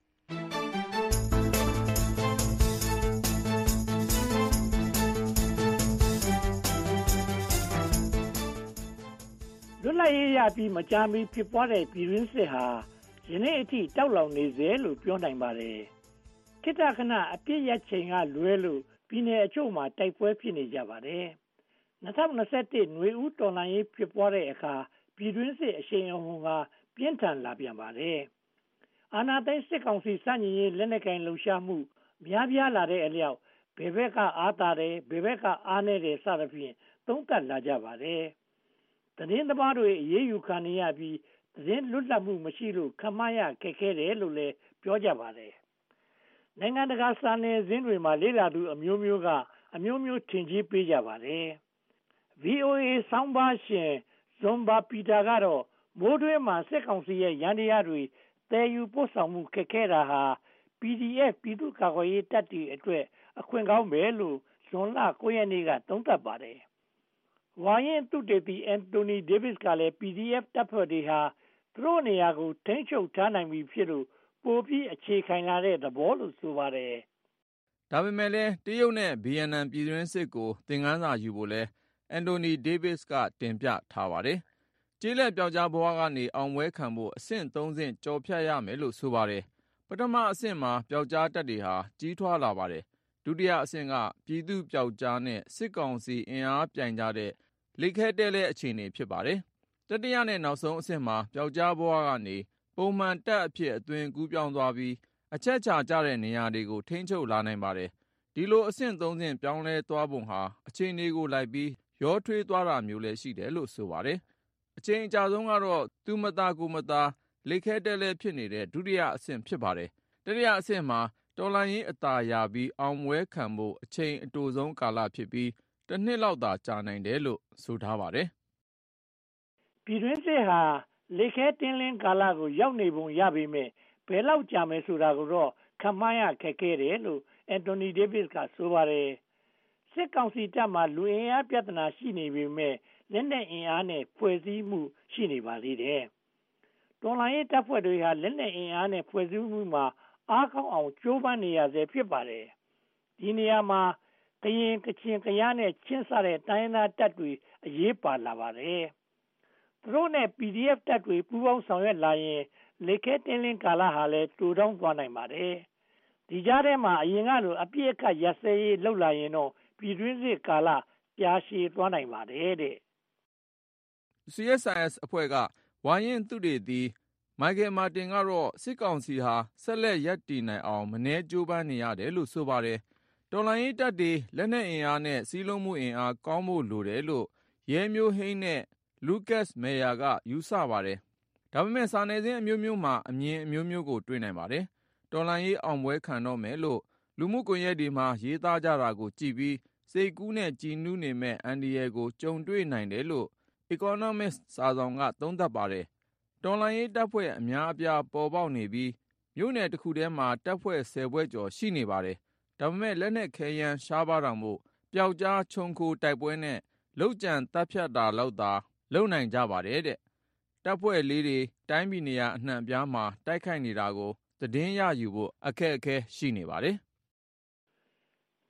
[SPEAKER 6] လွတ်လပ်ရေးရပြီးမကြာမီဖြစ်ပွားတဲ့ပြည်တွင်းစစ်ဟာယနေ့အထိတောက်လောင်နေစေလို့ပြောနိုင်ပါတယ်ခေတ္တခဏအပြစ်ရချိန်ကလွဲလို့ပြည်내အချို့မှာတိုက်ပွဲဖြစ်နေကြပါတယ်၂၀၂၁နွေဦးတော်လှန်ရေးဖြစ်ပွားတဲ့အခါပြည်တွင်းစစ်အရှိန်အဟုန်ကပြင်းထန်လာပြန်ပါတယ်အာဏာသိမ်းစစ်ကောင်စီစန့်ကျင်ရေးလက်နက်ကိုင်လှုပ်ရှားမှုများပြားလာတဲ့အလျောက်ဘယ်ဘက်ကအားသာတယ်ဘယ်ဘက်ကအားနည်းတယ်စသဖြင့်သုံးသပ်လာကြပါတယ်သတင်းသမားတွေအရေးယူခံရပြီးသတင်းလွတ်လပ်မှုမရှိလို့ခမရခက်ခဲတယ်လို့လည်းပြောကြပါတယ်နိုင်ငံတကာစာနယ်ဇင်းတွေမှာလေ့လာသူအမျိုးမျိုးကအမျိုးမျိုးထင်ကြီးပေးကြပါတယ် ဗီ အို အေ ဆောင်းပါးရှင်ဇွန်ဘာပီတာကတော့မိုးတွင်းမှာစစ်ကောင်စီရဲ့ရန်တရားတွေတည်ယူပို့ဆောင်မှုခက်ခဲတာဟာ ပီ ဒီ အက်ဖ် ပြည်သူ့ကာကွယ်ရေးတပ်တွေအတွက်အခွင့်ကောင်းပဲလို့ဇွန်လ၉ရက်နေ့ကသုံးသပ်ပါတယ်ဝါရင်သုတေသီအန်တိုနီဒေးဗစ်ကလည်း ပီ ဒီ အက်ဖ် တပ်ဖွဲ့တွေဟာသူတို့နေရာကိုထိန်းချုပ်ထားနိုင်ပြီဖြစ်လို့ပိုပြီးအခြေခိုင်လာတဲ့သဘောလို့ဆိုပါတယ်
[SPEAKER 2] ဒါပေမဲ့လည်းတရုတ်နဲ့ဗီယက်နမ်ပြည်တွင်းစစ်ကိုသင်ခန်းစာယူဖို့လဲအန်တိုနီဒေးဗစ်ကတင်ပြထားပါတယ်ကျေးလက်ပြောက်ကြားဘဝကနေအောင်ပွဲခံဖို့အဆင့်သုံးဆင့်ကြော်ဖြတ်ရမယ်လို့ဆိုပါတယ်ပထမအဆင့်မှာပြောက်ကြားတပ်တွေဟာကြီးထွားလာပါတယ်ဒုတိယအဆင့်ကပြည်သူပြောက်ကြားနဲ့စစ်ကောင်စီအင်အားပြိုင်ကြတဲ့လိခဲတဲလဲအခြေအနေဖြစ်ပါတယ်တတိယနဲ့နောက်ဆုံးအဆင့်မှာပြောက်ကြားဘဝကနေပုံမှန်တပ်အဖြစ်အသွင်ကူးပြောင်းသွားပြီးအချက်ချာကြတဲ့နေရာတွေကိုထိန်းချုပ်လာနိုင်ပါတယ်ဒီလိုအဆင့်သုံးဆင့်ပြောင်းလဲသွားပုံဟာအခြေအနေကိုလိုက်ပြီးရောထွေးသွားတာမျိုးလည်းရှိတယ်လို့ဆိုပါတယ်အချိန်အကြာဆုံးကတော့သူမသားကိုမသားလိခဲတဲလဲဖြစ်နေတဲ့ဒုတိယအဆင့်ဖြစ်ပါတယ်တတိယအဆင့်မှာတော်လှန်ရေးအသာရပြီးအောင်ပွဲခံဖို့အချိန်အတိုဆုံးကာလဖြစ်ပြီးတစ်နှစ်လောက်သာကြာနိုင်တယ်လို့ဆိုထားပါတယ်
[SPEAKER 6] ပြည်တွင်းစစ်ဟာလေခဲတင်းလင်းကာလကိုရောက်နေပုံရပေမဲ့ဘယ်လောက်ကြာမယ်ဆိုတာကိုတော့ခန့်မှန်းရခက်ခဲတယ်လို့အန်တိုနီဒေးဗစ်ကဆိုပါတယ်စစ်ကောင်စီတပ်မှာလူအင်အားပြဿနာရှိနေပေမဲ့လက်နက်အင်အားနဲ့ဖွဲ့စည်းမှုရှိနေပါသေးတယ်တော်လှန်ရေးတပ်ဖွဲ့တွေဟာလက်နက်အင်အားနဲ့ဖွဲ့စည်းမှုမှာအားကောင်းအောင်ကြိုးပမ်းနေရဆဲဖြစ်ပါတယ်ဒီနေရာမှာကရင်ကချင်ကယားနဲ့ချင်းစတဲ့တိုင်းသားတပ်တွေအရေးပါလာပါတယ်သူတို့နဲ့ ပီ ဒီ အက်ဖ် တပ်တွေပူးပေါင်းဆောင်ရွက်လာရင်လေခဲတင်းလင်းကာလဟာလည်းတူတောင်းသွားနိုင်ပါတယ်ဒီကြားထဲမှာအရင်ကလိုအပြည့်အခတ်ရပ်စဲရေးလှုပ်လာရင်တော့ပြည်တွင်းစစ်ကာလကြာရှည်သွားနိုင်ပါတယ်တဲ့
[SPEAKER 2] စီ အက်စ် အိုင် အက်စ် အဖွဲ့ကဝါရင်သုတေသီမိုက်ကယ်မာတင်ကတော့စစ်ကောင်စီဟာဆက်လက်ရပ်တည်နိုင်အောင်မနှဲကြိုးပမ်းနေရတယ်လို့ဆိုပါတယ်တော်လှန်ရေးတပ်တွေလက်နက်အင်အားနဲ့စီးလုံးမှုအင်အားကောင်းဖို့လိုတယ်လို့ရဲမျိုးဟိန်းနဲ့လူကတ်မေယာကယူဆပါတယ်ဒါပေမဲ့စာနယ်ဇင်းအမျိုးမျိုးမှာအမြင်အမျိုးမျိုးကိုတွေ့နိုင်ပါတယ်တော်လှန်ရေးအောင်ပွဲခံတော့မယ်လို့လူမှုကွန်ရက်တွေမှာရေးသားကြတာကိုကြည့်ပြီးစိတ်ကူးနဲ့ကြည်နူးနေမဲ့အန်ဒီယေကိုကြုံတွေ့နိုင်တယ်လို့ Economist စာဆောင်ကသုံးသပ်ပါတယ်တော်လှန်ရေးတပ်ဖွဲ့အများအပြားပေါ်ပေါက်နေပြီးမြို့နယ်တစ်ခုထဲမှာတပ်ဖွဲ့ဆယ်ဖွဲ့ကျော်ရှိနေပါတယ်ဒါပေမဲ့လက်နက်ခဲယမ်းရှားပါးတာမို့ပျောက်ကြားချုံခိုတိုက်ပွဲနဲ့လုံခြံတပ်ဖြတ်တာလောက်သာလုံနိုင်ကြပါတယ်တဲ့တပ်ဖွဲ့လေးတွေတိုင်းပြည်နေရာအနှံ့အပြားမှာတိုက်ခိုက်နေတာကိုသတင်းရယူဖို့အခက်အခဲရှိနေပါတယ်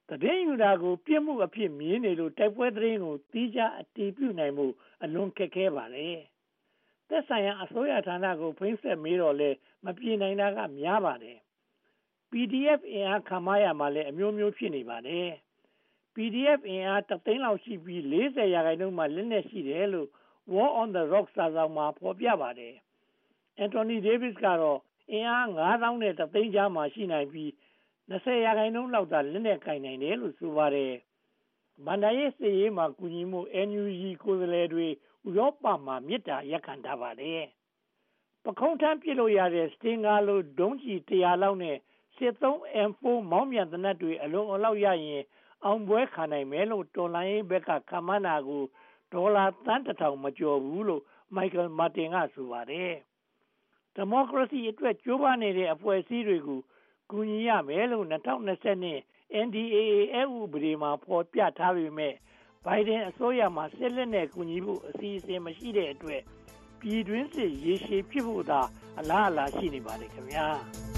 [SPEAKER 6] သတင်းယူတာကိုပြစ်မှုအဖြစ်မြင်နေလို့တိုက်ပွဲသတင်းကိုတီးခြားအတည်ပြုနိုင်မှုအလွန်ခက်ခဲပါတယ်။သက်ဆိုင်ရာအစိုးရဌာနကိုဖိတ်ဆက်မေးတော့လဲမပြေနိုင်တာကများပါတယ်။ ပီ ဒီ အက်ဖ် အင်အားခံမရမှာလည်းအမျိုးမျိုးဖြစ်နေပါတယ်။ ပီ ဒီ အက်ဖ် အင်အားတစ်သိန်းလောက်ရှိပြီး လေးဆယ်ရာခိုင်နှုန်းမှလက်နက်ရှိတယ်လို့ War on the Rock စာစောင်မှာဖော်ပြပါတယ်။ Anthony Davis ကတော့အင်အားငါးသောင်းနဲ့တစ်သိန်းကြားမှာရှိနိုင်ပြီး၂၀ရာခိုင်နှုန်းလောက်သာလက်နက်ကိုင်နိုင်တယ်လို့ဆိုပါတယ်။ဘန္ဒာရေးစစ်ရေးမှာကူညီမှု အန် ယူ ဂျီ ကိုယ်စားလှယ်တွေဥရောပမှာမေတ္တာရပ်ခံထားပါတယ်။ပခုံးထမ်းပစ်လို့ရတဲ့ Stinger လိုဒုံးကျည်တစ်ရာလောက်နဲ့စစ်သုံး အမ် ဖိုး မောင်းပြန်သေနတ်တွေအလုံးအလောက်ရရင်အောင်ပွဲခံနိုင်မယ်လို့တော်လှန်ရေးဘက်ကခန့်မှန်းတာကိုဒေါ်လာသန်းတစ်ထောင်မကျော်ဘူးလို့ Michael Martin ကဆိုပါတယ်။ဒီမိုကရေစီအတွက်ကြိုးပမ်းနေတဲ့အဖွဲ့အစည်းတွေကိုကူညီရမယ်လို့၂၀၂၂ အန် ဒီ အေ အေ အက်ဥပဒေမှာဖော်ပြထားပေမဲ့ဘိုင်ဒန်အစိုးရမှာစစ်လက်နဲ့ကူညီဖို့အစီအစဉ်မရှိတဲ့အတွက်ပြည်တွင်းစစ်ရေရှည်ဖြစ်ဖို့သာအလားအလာရှိနေပါတယ်ခင်ဗျာ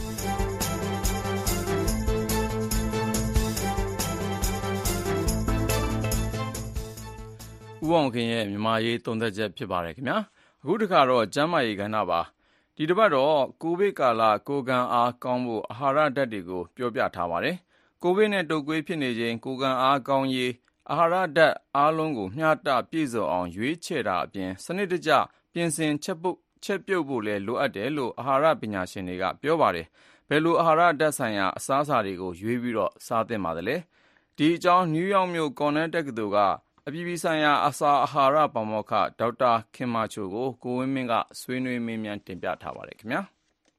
[SPEAKER 2] ဦးအောင်ခင်ရဲ့မြန်မာရေးသုံးသပ်ချက်ဖြစ်ပါတယ်ခင်ဗျာအခုတခါတော့ကျမ်းမာရေးကဏ္ဍပါဒီတစ်ပတ်တော့ကိုဗစ်ကာလကိုယ်ခံအားကောင်းဖို့အာဟာရဓာတ်တွေကိုပြောပြထားပါတယ်ကိုဗစ်နဲ့တုပ်ကွေးဖြစ်နေချိန်ကိုယ်ခံအားကောင်းရေးအာဟာရဓာတ်အားလုံးကိုမျှတပြည့်စုံအောင်ရွေးချယ်တာအပြင်စနစ်တကျပြင်ဆင်ချက်ပုတ်ချက်ပြုတ်ဖို့လည်းလိုအပ်တယ်လို့အာဟာရပညာရှင်တွေကပြောပါတယ်ဘယ်လိုအာဟာရဓာတ်ဆိုင်ရာအစားအစာတွေကိုရွေးပြီးတော့စားသင့်ပါသလဲဒီအကြောင်းနယူးယောက်မြို့ကော်နယ်တက္ကသိုလ်ကအပြည်ပြည်ဆိုင်ရာအစာအာဟာရပါမောက္ခဒေါက်တာခင်မာချိုကိုကိုဝင်းမင်းကဆွေးနွေးမေးမြန်းတင်ပြထားပါတယ်ခင်ဗျာ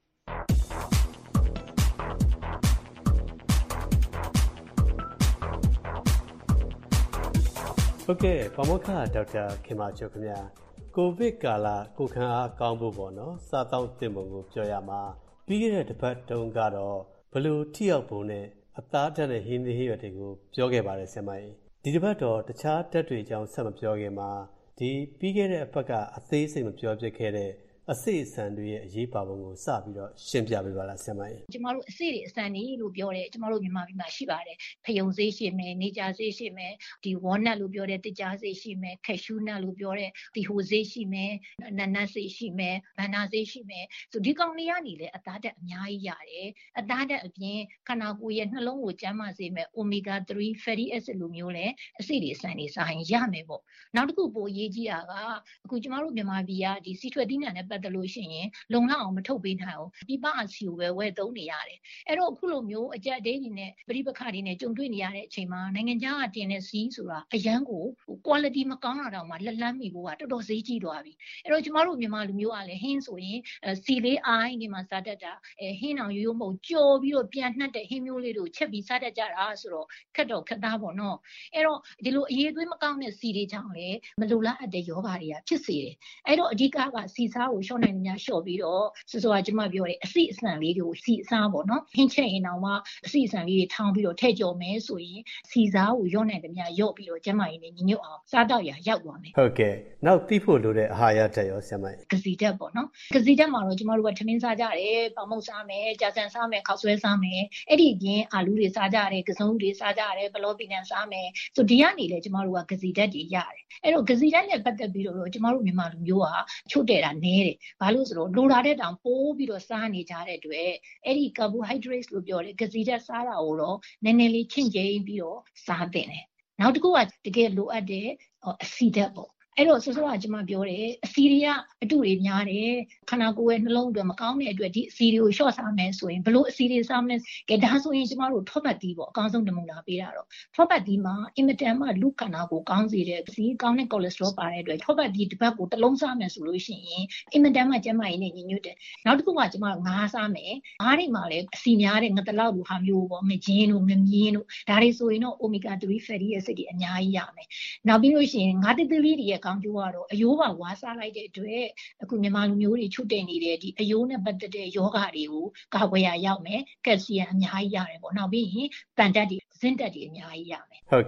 [SPEAKER 3] ဟုတ်ကဲ့ပါမောက္ခဒေါက်တာခင်မာချိုခင်ဗျာကိုဗစ်ကာလကိုခံအားကောင်းဖို့ပေါ့နော်စားတောင်းတင်ပုံကိုပြောရမှာပြီးခဲ့တဲ့တစ်ပတ်တုန်းကတော့ဘလို့ထိရောက်ပုံနဲ့အသားဓာတ်နဲ့ဟင်းသီးဟင်းရွက်တွေကိုပြောခဲ့ပါတယ်ဆရာမကြီးဒီတစ်ပတ်တော့တခြားဓာတ်တွေအကြောင်းဆက်မပြောခင်မှာဒီပြီးခဲ့တဲ့အပတ်ကအသေးစိတ်မပြောပြခဲ့တဲ့အစိအစံတွေရဲ့အရေးပါပုံကိုစပြီးတော့ရှင်းပြပေးပါလားဆရာမကြီး
[SPEAKER 7] ကျမတို့အစိတွေအစံတွေလို့ပြောတယ်ကျမတို့မြန်မာပြည်မှာရှိပါတယ်ဖယုံစေးရှိမယ်နေကြာစေးရှိမယ်ဒီ walnut လို့ပြောတဲ့တစ်ကြားစေးရှိမယ် cashew nut လို့ပြောတဲ့ဒီဟိုစေးရှိမယ်နနတ်စေးရှိမယ်ဘန်နာစေးရှိမယ်ဆိုဒီကောင်တွေကနေလည်းအသားဓာတ်အများကြီးရတယ်အသားဓာတ်အပြင်ခန္ဓာကိုယ်ရဲ့နှလုံးကိုကျန်းမာစေမယ် omega three fatty acid လိုမျိုးလည်းအစိတွေအစံတွေစားရင်ရမယ်ပေါ့နောက်တစ်ခုပိုအရေးကြီးတာကအခုကျမတို့မြန်မာပြည်ကဒီစီထွက်သီးနှံနဲ့ပတ်သက်လို့ရှိရင်လုံလောက်အောင်မထုတ်ပေးနိုင်အောင်ပြပအစီကိုပဲဝယ်သုံးနေရတယ်အဲ့တော့အခုလိုမျိုးအကြက်အသေးတွေနဲ့ပရိပခတွေနဲ့ကြုံတွေ့နေရတဲ့အချိန်မှာနိုင်ငံခြားကတင်တဲ့စီးဆိုတာအရန်ကို quality မကောင်းတာတောင်မှလက်လန်းမိဖို့ကတော်တော်ဈေးကြီးသွားပြီအဲ့တော့ကျမတို့မြန်မာလူမျိုးကလည်းဟင်းဆိုရင်စီလေးအိုင်းနေမှာစားတတ်တာဟင်းအောင်ရိုးရိုးမဟုတ်ကြော်ပြီးတော့ပြန်နှက်တဲ့ဟင်းမျိုးလေးတို့ချက်ပြီးစားတတ်ကြတာဆိုတော့ခက်တော့ခက်သားပေါ့နော်အဲ့တော့ဒီလိုအရေးသွေးမကောင်းတဲ့စီတွေကြောင့်လည်းမလိုလားအပ်တဲ့ယောဂတွေကဖြစ်စေတယ်အဲ့တော့အဓိကကစီစားကိုရှော့နိုင်များရှော့ပြီးတော့စစောကကျမပြောတယ်အစီအစံလေးတွေကိုစီအစားပေါ့နော်ဟင်းချက်ရင်တော့မှအစီအစံလေးတွေထောင်းပြီးတော့ထည့်ကြော်မယ်ဆိုရင်စီစားကိုရော့နိုင်တယ်များရော့ပြီးတော့ကျမကြီးနဲ့ညီညွတ်အောင်စားတော့ရရောက်သွားမယ်
[SPEAKER 3] ဟုတ်ကဲ့နောက်သိဖို့လိုတဲ့အာဟာရဓာတ်ရောဆရာမကြီး
[SPEAKER 7] ကစီဓာတ်ပေါ့နော်ကစီဓာတ်မှာတော့ကျမတို့ကထမင်းစားကြတယ်ပေါင်မုတ်စားမယ်ကြာဆန်စားမယ်ခောက်ဆွဲစားမယ်အဲ့ဒီပြင်အာလူတွေစားကြတယ်ကစုံတွေစားကြတယ်ဘလောပီနန်စားမယ်ဆိုဒီကနေလေကျမတို့ကကစီဓာတ်တွေရတယ်အဲ့တော့ကစီဓာတ်နဲ့ပတ်သက်ပြီးတော့ကျမတို့မြန်မာလူမျိုးကချို့တဲ့တာနဲတယ်ဘာလို့ဆိုတော့လိုတာတဲ့တောင်ပိုးပြီးတော့စားနေကြတဲ့အတွက်အဲ့ဒီ carbohydrates လို့ပြောတယ်ကစီဓာတ်စားတာကိုတော့နည်းနည်းလေးချင့်ကျိန်းပြီးတော့စားသင့်တယ်နောက်တစ်ခုကတကယ်လိုအပ်တဲ့အဆီဓာတ်ပေါ့အဲ့တော့ဆိုတော့ကျွန်မပြောတယ်အဆီတွေကအတုတွေများတယ်ခန္ဓာကိုယ်ရဲ့နှလုံးအတွက်မကောင်းတဲ့အတွက်ဒီအဆီတွေကိုရှော့စားမယ်ဆိုရင်ဘလို့အဆီတွေစားမလဲကဲဒါဆိုရင်ကျွန်မတို့ထောပတ်သီးပေါ့အကောင်းဆုံးနမူနာပေးတာတော့ထောပတ်သီးမှာအင်မတန်မှလူခန္ဓာကိုကောင်းစေတဲ့ဆီကောင်းတဲ့ cholesterol ပါတဲ့အတွက်ထောပတ်သီးတစ်ပတ်ကိုတစ်လုံးစားမယ်ဆိုလို့ရှိရင်အင်မတန်မှကျန်းမာရေးနဲ့ညီညွတ်တယ်နောက်တစ်ခုကကျွန်မတို့ငါးစားမယ်ငါးတွေမှာလည်းအဆီများတဲ့ငတလောက်လိုဟာမျိုးပေါ့မကျင်းတို့မမြင်းတို့ဒါတွေဆိုရင်တော့ omega three fatty acid တွေအများကြီးရမယ်နောက်ပြီးလို့ရှိရင်ငါးတိတိလေးတွေရဲ့ကောင်းကျိုးကတော့အယိုးပါဝါစားလိုက်တဲ့အတွက်အခုမြန်မာလူမျိုးတွေချုပ်တင်နေတဲ့ဒီအယိုးနဲ့ပတ်သက်တဲ့ယောဂတွေကိုကာကွယ်ရရောက်မယ်ကက်လ်ဆီယမ်အများကြီးရတယ်ပေါ့နောက်ပြီးရင်တန်ဓာတ်တွေဇင်းဓာတ်တွေအများကြီးရမယ်
[SPEAKER 3] ဟုတ်ကဲ့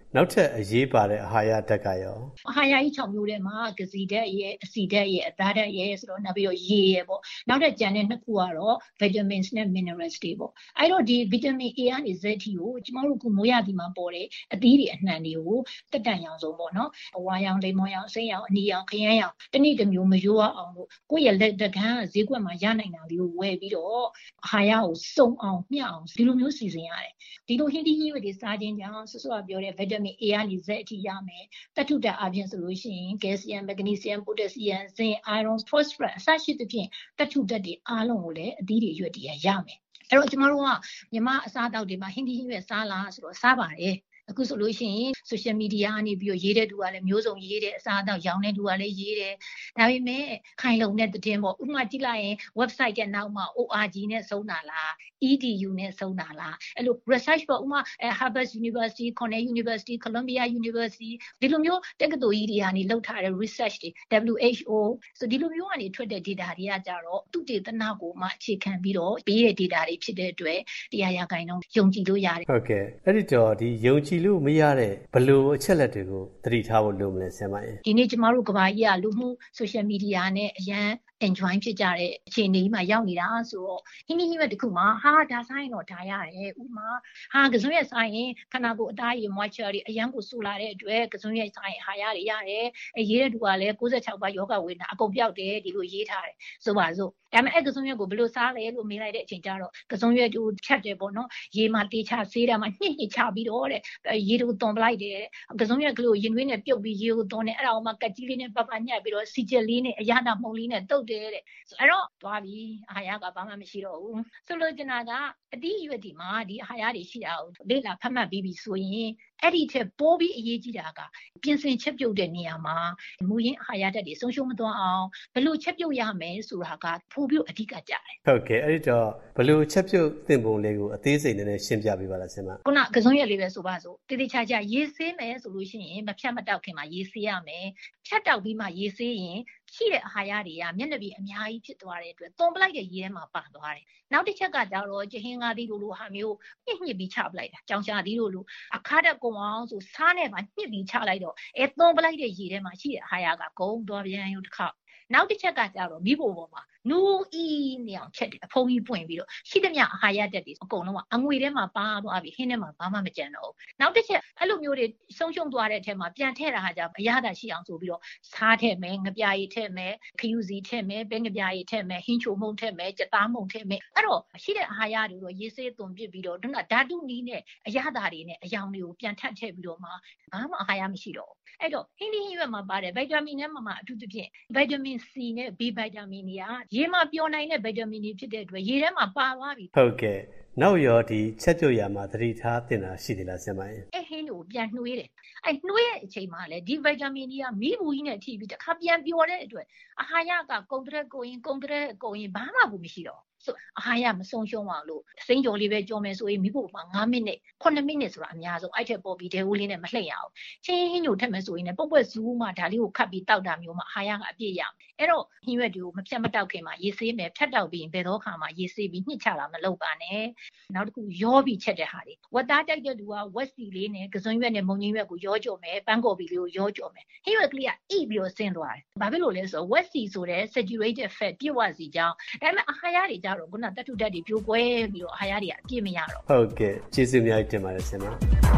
[SPEAKER 3] နောက်ထပ်အရေးပါတဲ့အာဟာရဓာတ်ကရော
[SPEAKER 7] အာဟာရကြီး၆မျိုးထဲမှာကစီဓာတ်ရဲ့အဆီဓာတ်ရဲ့အသားဓာတ်ရဲ့ဆိုတော့နောက်ပြီးတော့ရေရဲ့ပေါ့နောက်ထပ်ကျန်တဲ့နှစ်ခုကတော့ vitamins နဲ့ minerals တွေပေါ့အဲ့တော့ဒီ vitamin A ကနေ Z ထိကိုကျမတို့ကမိုးရသည်မှာပေါ်တဲ့အသီးတွေအနှံတွေကိုတက်တန်ရောင်ဆုံးပေါ့နော်အဝါရောင်လိမ္မော်ရောင်အစိမ်းရောင်အနီရောင်ခရမ်းရောင်တနည်းတစ်မျိုးမရိုးအောင်လို့ကိုယ့်ရဲ့လက်တကန်းဈေးကွက်မှာရနိုင်တာလေးကိုဝယ်ပြီးတော့အာဟာရကိုစုံအောင်မျှအောင်ဒီလိုမျိုးစီစဉ်ရတယ်ဒီလိုဟင်းသီးဟင်းရွက်တွေစားခြင်းကြောင့်ဆွဆွကပြောတဲ့ vitamin A ကနေ Z အထိရမယ်တထုဓာတ်အပြင်ဆိုလို့ရှိရင် calcium magnesium potassium zinc iron phosphorus အစရှိသဖြင့်တထုဓာတ်တွေအားလုံးကိုလည်းအသီးတွေရွက်တွေရမယ်အဲ့တော့ကျမတို့ကမြမအစားအသောက်တွေမှာဟင်းသီးဟင်းရွက်စားလားဆိုတော့စားပါတယ်အခုဆိုလို့ရှိရင် social media ကနေပြီးတော့ရေးတဲ့သူကလည်းမျိုးစုံရေးတယ်အစားအသောက်ရောင်းတဲ့သူကလည်းရေးတယ်ဒါပေမဲ့ခိုင်လုံတဲ့သတင်းပေါ့ဥပမာကြည့်လိုက်ရင် website ရဲ့နောက်မှာ O R G နဲ့စုံတာလား E D U နဲ့စုံတာလားအဲ့လို research ပေါ့ဥပမာ Harvard University Cornell University Columbia University ဒီလိုမျိုးတက္ကသိုလ်ကြီးတွေကနေလုပ်ထားတဲ့ research တွေ W H O ဆိုဒီလိုမျိုးကနေထွက်တဲ့ data တွေကကြတော့သူတေသနကိုမှအခြေခံပြီးတော့ပေးတဲ့ data တွေဖြစ်တဲ့အတွက်တရားရဂိုင်းတော့ယုံကြည်လို့ရတယ်
[SPEAKER 3] ဟုတ်ကဲ့အဲ့ဒီတော့ဒီယုံကြည်လို့မရတဲ့ဘလို့အချက်လက်တွေကိုသတိထားဖို့လိုမလဲဆရာမရေ
[SPEAKER 7] ဒီနေ့ကျမတို့ကဘာကြီးကလူမှု social media နဲ့အရန် enjoy ဖြစ်ကြတဲ့အခြေအနေမှာရောက်နေတာဆိုတော့ဟင်းဟင်းရွက်တစ်ခုမှာဟာဒါဆိုင်တော့ဒါရတယ်ဥမာဟာကစုံရဲ့ဆိုင်ရင်ခနာကိုအသားရည် moisture တွေအရန်ကိုဆူလာတဲ့အတွက်ကစုံရဲ့ဆိုင်ဟာရတွေရတယ်အဲရေးတဲ့သူကလည်း၉၆ပါးယောဂဝေဒနာအကုန်ပြောက်တယ်ဒီလိုရေးထားတယ်ဆိုပါစို့ဒါပေမဲ့အဲကစုံရွက်ကိုဘယ်လိုစားလဲလို့မေးလိုက်တဲ့အချိန်ကျတော့ကစုံရွက်ကိုဖြတ်တယ်ပေါ့နော်ရေမှာတေချဆေးတာမှာညှစ်ညှစ်ချပြီးတော့တဲ့ရေကိုသွန်ပလိုက်တယ်ကစုံရွက်ကလေးကိုရင်သွေးနဲ့ပြုတ်ပြီးရေကိုသွန်တယ်အဲ့ဒါအောင်မှကတ်ကြီးလေးနဲ့ပတ်ပတ်ညှက်ပြီးတော့စီချက်လေးနဲ့အရသာမှုန်လေးနဲ့တုတ်တယ်တဲ့အဲ့တော့သွားပြီအာဟာရကဘာမှမရှိတော့ဘူးဆိုလိုချင်တာကအသီးရွက်ဒီမှာဒီအာဟာရတွေရှိတာကိုလေ့လာဖတ်မှတ်ပြီးပြီဆိုရင်အဲ့ဒီထက်ပိုးပြီးအရေးကြီးတာကပြင်ဆင်ချက်ပြုတ်တဲ့နေရာမှာမူရင်းအာဟာရဓာတ်တွေဆုံးရှုံးမသွားအောင်ဘယ်လိုချက်ပြုတ်ရမယ်ဆိုတာကပိုပြီးအဓိကကြတယ်
[SPEAKER 3] ဟုတ်ကဲ့အဲ့ဒီတော့ဘယ်လိုချက်ပြုတ်သင့်ပုံလေးကိုအသေးစိတ်နည်းနည်းရှင်းပြပေးပါလားဆင်မ
[SPEAKER 7] ခုနကစုံရက်လေးပဲဆိုပါစို့တတိချာချာရေးဆေးမယ်ဆိုလို့ရှိရင်မဖြတ်မတောက်ခင်မှာရေးဆေးရမယ်ဖြတ်တောက်ပြီးမှရေးဆေးရင်ရှိတဲ့အာဟာရတွေကမျက်နှာပြင်အများကြီးဖြစ်သွားတဲ့အတွက်သွန်ပလိုက်တဲ့ရေထဲမှာပါသွားတယ်နောက်တစ်ချက်ကကြတော့ကျဟင်းကားသီးလိုလိုဟာမျိုးညှစ်ညှစ်ပြီးချပလိုက်တာကြောင်ရှာသီးလိုလိုအခါတက်ကုံအောင်ဆိုစားနဲ့ပါညှစ်ပြီးချလိုက်တော့အဲသွန်ပလိုက်တဲ့ရေထဲမှာရှိတဲ့အာဟာရကဂုံသွားပြန်ရုံတစ်ခါနောက်တစ်ချက်ကကြတော့မိဖို့ပေါ်မှာနူးအီးနေအောင်ချက်တယ်အဖုံးကြီးပွင့်ပြီးတော့ရှိသမျှအာဟာရဓာတ်တွေအကုန်လုံးကအငွေထဲမှာပါသွားပြီဟင်းထဲမှာဘာမှမကျန်တော့ဘူးနောက်တစ်ချက်အဲ့လိုမျိုးတွေဆုံးရှုံးသွားတဲ့အထက်မှာပြန်ထည့်တာဟာကြအရသာရှိအောင်ဆိုပြီးတော့စားထည့်မယ်ငပြာရည်ထည့်မယ်ခရူစီထည့်မယ်ပဲငပြာရည်ထည့်မယ်ဟင်းချိုမုံထည့်မယ်ကြက်သားမုံထည့်မယ်အဲ့တော့ရှိတဲ့အာဟာရတွေတော့ရေးဆေးသွန်ပစ်ပြီးတော့ဓာတုနီးနဲ့အရသာတွေနဲ့အယောင်တွေကိုပြန်ထပ်ထည့်ပြီးတော့မှဘာမှအာဟာရမရှိတော့အဲ့တော့ဟင်းသီးဟင်းရွက်မှာပါတယ်ဗိုက်တာမင်နဲ့မှမှအထူးသဖြင့်ဗိုက်တာမင် C နဲ့ B ဗိုက်တာမင်တွေကရေမှာပျော်နိုင်တဲ့ဗိုက်တာမင်တွေဖြစ်တဲ့အတွက်ရေထဲမှာပါသွားပြီ
[SPEAKER 3] ဟုတ်ကဲ့နောက်ရောဒီချက်ပြုတ်ရမှာသတိထားသင့်တာရှိသေးလားဆင်မရေ
[SPEAKER 7] အဲဟင်းကိုပြန်နှွေးတယ်အဲနှွေးတဲ့အချိန်မှာလေဒီဗိုက်တာမင်တွေကမိဘူးကြီးနဲ့ထိပြီးတစ်ခါပြန်ပျော်တဲ့အတွက်အာဟာရကကုန်တဲ့ကိုရင်ကုန်တဲ့ကိုရင်ဘာမှဘူးမရှိတော့ဆိုအာဟာရမဆုံးရှုံးအောင်လို့စိမ့်ကြော်လေးပဲကြော်မယ်ဆိုရင်မိဖို့မှာ၅မိနစ်ခုနှစ်မိနစ်ဆိုတာအများဆုံးအဲ့ထက်ပေါ်ပြီးဒဲဦးလေးနဲ့မလှည့်ရအောင်ချင်းဟင်းညိုထက်မယ်ဆိုရင်လည်းပုတ်ပွက်ဇူးမှဒါလေးကိုခတ်ပြီးတောက်တာမျိုးမှာအာဟာရကအပြည့်ရအောင်အဲ့တော့ဟင်းရွက်တွေကိုမဖြတ်မတောက်ခင်မှာရေဆေးမယ်ဖြတ်တောက်ပြီးရင်ဘယ်တော့ခါမှရေဆေးပြီးညှစ်ချတာမလုပ်ပါနဲ့နောက်တစ်ခုရောပြီးချက်တဲ့ဟာတွေဝက်သားတိုက်တဲ့လူကဝက်စီလေးနဲ့ကစွန်းရွက်နဲ့မုံကြီးရွက်ကိုရောကြော်မယ်ပန်းကော်ပီလေးကိုရောကြော်မယ်ဟင်းရွက်ကလေးကအိပြီးတော့ဆင်းသွားတယ်ဘာဖြစ်လို့လဲဆိုတော့ဝက်စီဆိုတဲ့ saturated fat ပြည့်ဝစီကြောင်းဒါပေမဲ့အာဟာရတွေကြတော့ခုနတထုဓာတ်တွေပြိုကွဲပြီးတော့အာဟာရတွေအပြည့်မရတော့
[SPEAKER 3] ဟုတ်ကဲ့ကျေးဇူးများတင်ပါတယ်ဆင်မ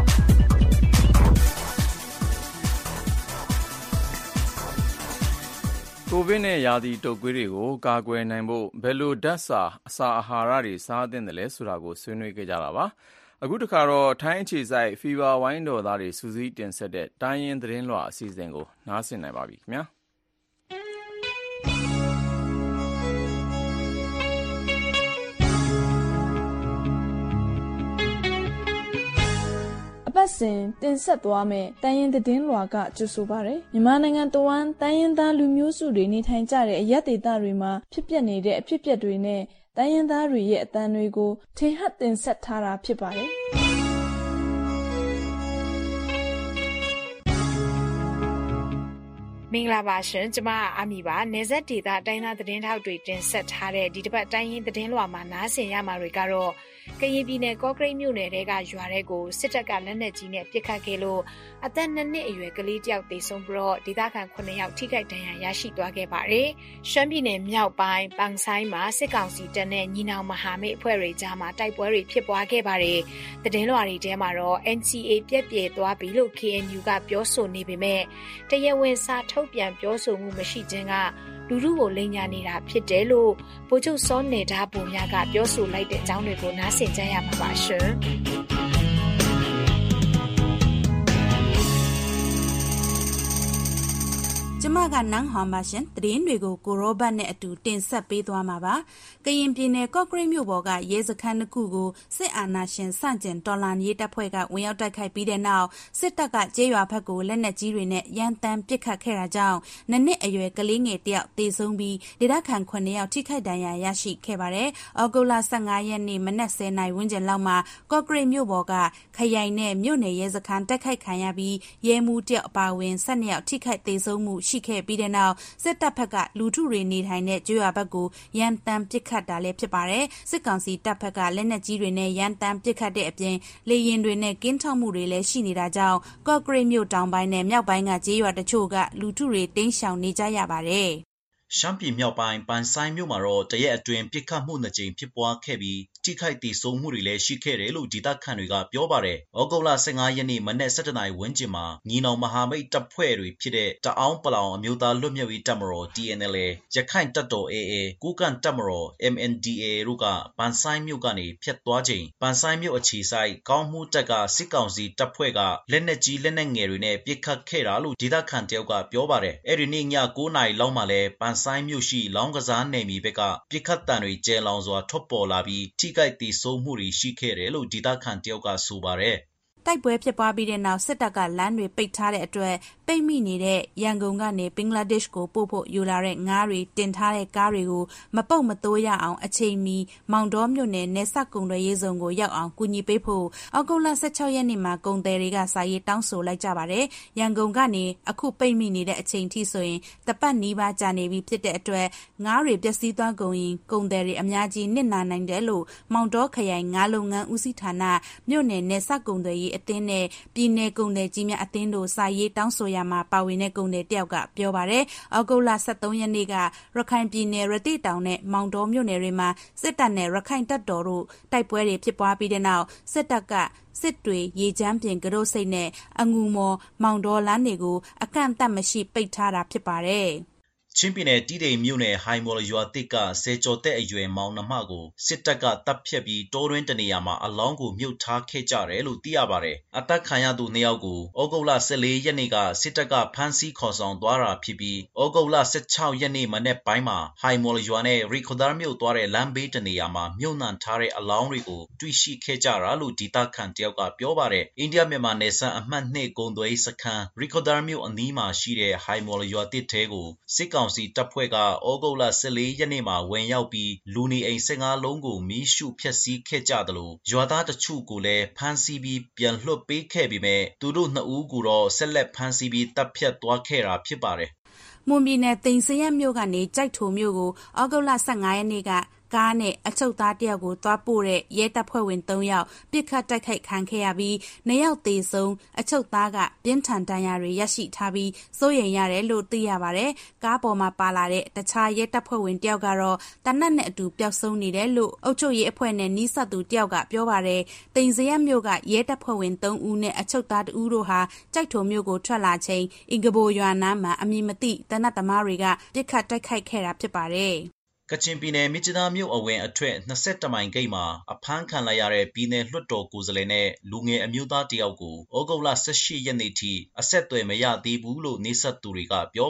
[SPEAKER 2] ကိုဗစ်နဲ့ရာသီတုပ်ကွေးတွေကိုကာကွယ်နိုင်ဖို့ဘယ်လိုဓာတ်စာအစာအာဟာရတွေစားသင့်တယ်လဲဆိုတာကိုဆွေးနွေးခဲ့ကြတာပါအခုတခါတော့ထိုင်းအခြေစိုက်ဖီဗာဝိုင်းတော်သားတွေစူးစီးတင်ဆက်တဲ့တိုင်းရင်းသတင်းလွှာအစီအစဉ်ကိုနားဆင်နိုင်ပါပြီခင်ဗျာ
[SPEAKER 8] အပတ်စဉ်တင်ဆက်သွားမယ့်တိုင်းရင်းသတင်းလွှာကကြိုဆိုပါရယ်မြန်မာနိုင်ငံတဝန်းတိုင်းရင်းသားလူမျိုးစုတွေနေထိုင်ကြတဲ့အရပ်ဒေသတွေမှာဖြစ်ပျက်နေတဲ့အဖြစ်အပျက်တွေနဲ့တိုင်းရင်းသားတွေရဲ့အသံတွေကိုထင်ဟပ်တင်ဆက်ထားတာဖြစ်ပါတယ်
[SPEAKER 9] မင်္ဂလာပါရှင်ကျမအာမီပါနေဆက်ဒေတာတိုင်းသားသတင်းထောက်တွေတင်ဆက်ထားတဲ့ဒီတစ်ပတ်တိုင်းရင်းသတင်းလွှာမှာနားဆင်ရမှာတွေကတော့ကရင်ပြည်နယ်ကော့ကရိတ်မြို့နယ်ကရွာတဲ့ကိုစစ်တပ်ကလက်နက်ကြီးနဲ့ပစ်ခတ်ခဲ့လို့အသက်နှစ်နှစ်အရွယ်ကလေးတယောက်သေဆုံးပြီးတော့ဒေသခံခုနှစ်ယောက်ထိခိုက်ဒဏ်ရာရရှိသွားခဲ့ပါတယ်။ရှမ်းပြည်နယ်မြောက်ပိုင်းပန်းဆိုင်မှာစစ်ကောင်စီတပ်နဲ့ညီနောင်မဟာမိတ်အဖွဲ့တွေကြားမှာတိုက်ပွဲတွေဖြစ်ပွားခဲ့ပါတယ်။သတင်းလွှာတွေထဲမှာတော့ N C A ပြက်ပြဲသွားပြီလို့ K N U ကပြောဆိုနေပေမဲ့တရားဝင်စာထုတ်ပြန်ပြောဆိုမှုမရှိခြင်းကလူလူကိုလိမ်ညာနေတာဖြစ်တယ်လို့ဗိုလ်ချုပ်စောနေတာပုံများကပြောဆိုလိုက်တဲ့အကြောင်းတွေကိုနားဆင်ကြရမှာပါရှင်။ကျမကနန်းဟောင်ပါရှင်သတင်းတွေကိုကိုရောဘတ်နဲ့အတူတင်ဆက်ပေးသွားမှာပါကရင်ပြည်နယ်ကော့ကရိတ်မြို့ပေါ်ကရဲစခန်းတစ်ခုကိုစစ်အာဏာရှင်စန့်ကျင်တော်လှန်ရေးတပ်ဖွဲ့ကဝင်ရောက်တိုက်ခိုက်ပြီးတဲ့နောက်စစ်တပ်ကကျေးရွာဘက်ကိုလက်နက်ကြီးတွေနဲ့ရန်တမ်းပစ်ခတ်ခဲ့တာကြောင့်နှစ်နှစ်အရွယ်ကလေးငယ်တစ်ယောက်သေဆုံးပြီးဒေသခံခုနှစ်ယောက်ထိခိုက်ဒဏ်ရာရရှိခဲ့ပါတယ်။ဩဂုတ်လဆယ့်ငါရက်နေ့မနက်ဆယ်နာရီဝန်းကျင်လောက်မှာကော့ကရိတ်မြို့ပေါ်ကခရိုင်နဲ့မြို့နယ်ရဲစခန်းတိုက်ခိုက်ခံရပြီးရဲမှူးတယောက်အပါအဝင်ဆယ့်နှစ်ယောက်ထိခိုက်သေဆုံးမှုရှိခဲ့ပြီးတဲ့နောက်စစ်တပ်ဘက်ကလူထုတွေနေထိုင်တဲ့ကျွော်ဘက်ကိုရန်တမ်းပစ်ခတ်တာလည်းဖြစ်ပါတယ်စစ်ကောင်စီတပ်ဘက်ကလက်နက်ကြီးတွေနဲ့ရန်တမ်းပစ်ခတ်တဲ့အပြင်လေရင်တွေနဲ့ကင်းထောက်မှုတွေလည်းရှိနေတာကြောင့်ကော့ကရိတ်မြို့တောင်ပိုင်းနဲ့မြောက်ပိုင်းကကျေးရွာတချို့ကလူထုတွေတိမ်းရှောင်နေကြရပါတယ်
[SPEAKER 12] ရှမ်းပြည်မြောက်ပိုင်းပန်ဆိုင်မြို့မှာတော့တရက်အတွင်းပစ်ခတ်မှုနှစ်ကြိမ်ဖြစ်ပွားခဲ့ပြီးထိခိုက်ဒေဆုံးမှုတွေလည်းရှိခဲ့တယ်လို့ဒေသခံတွေကပြောပါတယ်။ဩဂုတ်လဆယ့်ငါရက်နေ့မနက် ၁၁နာရီဝန်းကျင်မှာညီနောင်မဟာမိတ်တပ်ဖွဲ့တွေဖြစ်တဲ့တအောင်းပလောင်အမျိုးသားလွတ်မြောက်ရေးတပ်မတော် T N L A ရခိုင်တပ်တော် A A ကိုကန့်တပ်မတော် M N D A တို့ကပန်ဆိုင်မြို့ကနေဖျက်သွားချိန်ပန်ဆိုင်မြို့အခြေဆိုင်ကောင်းမှုတပ်ကစစ်ကောင်စီတပ်ဖွဲ့ကလက်နက်ကြီးလက်နက်ငယ်တွေနဲ့ပစ်ခတ်ခဲ့တာလို့ဒေသခံတယောက်ကပြောပါတယ်။အဲ့ဒီနေ့ည၉နာရီလောက်မှာလဲပန်ဆိုင်မြို့ရှိလောင်းကစားနယ်မြေဘက်ကပစ်ခတ်တံတွေကျဲလောင်စွာထွက်ပေါ်လာပြီးထိခိုက်ဒေဆုံးမှုတွေရှိခဲ့တယ်လို့ဒေသခံတယောက်ကဆိုပါတယ်
[SPEAKER 9] တိုက်ပွဲဖြစ်ပွားပြီးတဲ့နောက်စစ်တပ်ကလမ်းတွေပိတ်ထားတဲ့အတွက်ပိတ်မိနေတဲ့ရန်ကုန်ကနေဘင်္ဂလားဒေ့ရှ်ကိုပို့ဖို့ယူလာတဲ့ငါးတွေတင်ထားတဲ့ကားတွေကိုမပုတ်မတိုးရအောင်အချိန်မီမောင်တော်မြို့နယ်နယ်စပ်ကုံတွေရေးစုံကိုရောက်အောင်ကူညီပေးဖို့အောက်တိုဘာလဆယ့်ခြောက်ရက်နေ့မှာကုံတယ်တွေကစာရေးတောင်းဆိုလိုက်ကြပါတယ်ရန်ကုန်ကနေအခုပိတ်မိနေတဲ့အချိန်ထိဆိုရင်တပတ်နီးပါးကြာနေပြီဖြစ်တဲ့အတွက်ငါးတွေပျက်စီးသွားကုန်ရင်ကုံတယ်တွေအများကြီးနစ်နာနိုင်တယ်လို့မောင်တော်ခရိုင်ငါးလုပ်ငန်းဦးစီးဌာနမြို့နယ်နယ်စပ်ကုံတွေအသင်းနဲ့ပြည်내ကုန်တယ်ကြီးများအသင်းတို့စာရေးတောင်းဆိုရမှာပါဝင်တဲ့ကုန်တယ်တယောက်ကပြောပါတယ်။အောက်တိုဘာလဆယ့်သုံးရက်နေ့ကရခိုင်ပြည်နယ်ရတိတောင်နဲ့မောင်တော်မြို့နယ်တွေမှာစစ်တပ်နဲ့ရခိုင်တပ်တော်တို့တိုက်ပွဲတွေဖြစ်ပွားပြီးတဲ့နောက်စစ်တပ်ကစစ်တွေရေချမ်းပြင်ကရုစိတ်နဲ့အငူမော်မောင်တော်လမ်းတွေကိုအကန့်အသတ်မရှိပိတ်ထားတာဖြစ်ပါတယ်။
[SPEAKER 12] ချင်းပြည်နယ်တီးတိမ်မြို့နယ်ဟိုင်မော်ရွာတစ်ကဆယ်ကျော်သက်အရွယ်မောင်နှမကိုစစ်တပ်ကတပ်ဖြတ်ပြီးတောတွင်းတနေရာမှာအလောင်းကိုမြုပ်ထားခဲ့ကြတယ်လို့သိရပါတယ်။အသက်ခံရသူနှစ်ယောက်ကိုဩဂုတ်လဆယ့်လေးရက်နေ့ကစစ်တပ်ကဖမ်းဆီးခေါ်ဆောင်သွားတာဖြစ်ပြီးဩဂုတ်လဆယ့်ခြောက်ရက်နေ့မနေ့ပိုင်းမှာဟိုင်မော်ရွာနဲ့ရီခိုဒါမြို့သွားတဲ့လမ်းဘေးတနေရာမှာမြုပ်နှံထားတဲ့အလောင်းတွေကိုတွေ့ရှိခဲ့ကြတာလို့ဒေသခံတယောက်ကပြောပါတယ်။အိန္ဒိယမြန်မာနယ်စပ်အမှတ်နှစ်ကုန်းသွေးစခန်းရီခိုဒါမြို့အနီးမှာရှိတဲ့ဟိုင်မော်ရွာတစ်ထဲကိုစစ်ကောင်စီတပ်ဖွဲ့ကဩဂုတ်လဆယ့်လေးရက်နေ့မှာဝင်ရောက်ပြီးလူနေအိမ်ဆယ့်ငါးလုံးကိုမီးရှို့ဖျက်ဆီးခဲ့ကြတယ်လို့ရွာသားတချို့ကိုလည်းဖမ်းဆီးပြီးပြန်လွှတ်ပေးခဲ့ပေမဲ့သူတို့နှစ်ဦးကိုတော့ဆက်လက်ဖမ်းဆီးပြီးတပ်ဖြတ်သွားခဲ့တာဖြစ်ပါတယ်
[SPEAKER 9] ။မွန်ပြည်နယ်သိမ်စရက်မြို့ကနေကြိုက်ထိုမြို့ကိုဩဂုတ်လဆယ့်ငါရက်နေ့ကကားနဲ့အချုပ်သားတယောက်ကိုသွားပို့တဲ့ရဲတပ်ဖွဲ့ဝင်သုံးယောက်ပစ်ခတ်တိုက်ခိုက်ခံခဲ့ရပြီးနှစ်ယောက်သေဆုံးအချုပ်သားကပြင်းထန်ဒဏ်ရာတွေရရှိထားပြီးစိုးရိမ်ရတယ်လို့သိရပါတယ်။ကားပေါ်မှာပါလာတဲ့တခြားရဲတပ်ဖွဲ့ဝင်တယောက်ကတော့တနတ်နဲ့အတူပျောက်ဆုံးနေတယ်လို့အုပ်ချုပ်ရေးအဖွဲ့နဲ့နီးစပ်သူတယောက်ကပြောပါတယ်။တိန်စရက်မြို့ကရဲတပ်ဖွဲ့ဝင်သုံးဦးနဲ့အချုပ်သားတဦးတို့ဟာကြိုက်ထုံမြို့ကိုထွက်လာချိန်အင်္ဂဘိုရွာနားမှာအမည်မသိတနတ်သမားတွေကပစ်ခတ်တိုက်ခိုက်ခဲ့တာဖြစ်ပါတယ်။
[SPEAKER 12] ကချင်ပြည်နယ်မြစ်ကြီးနားမြို့အဝင်အထွက်နှစ်၁၁မိုင်ဂိတ်မှာအဖမ်းခံလိုက်ရတဲ့ပြည်နယ်လွှတ်တော်ကိုယ်စားလှယ်နဲ့လူငယ်အမျိုးသားတယောက်ကိုဩဂုတ်လဆယ့်ရှစ်ရက်နေ့ထိအဆက်အသွယ်မရသေးဘူးလို့နေဆက်သူတွေကပြောပါတယ်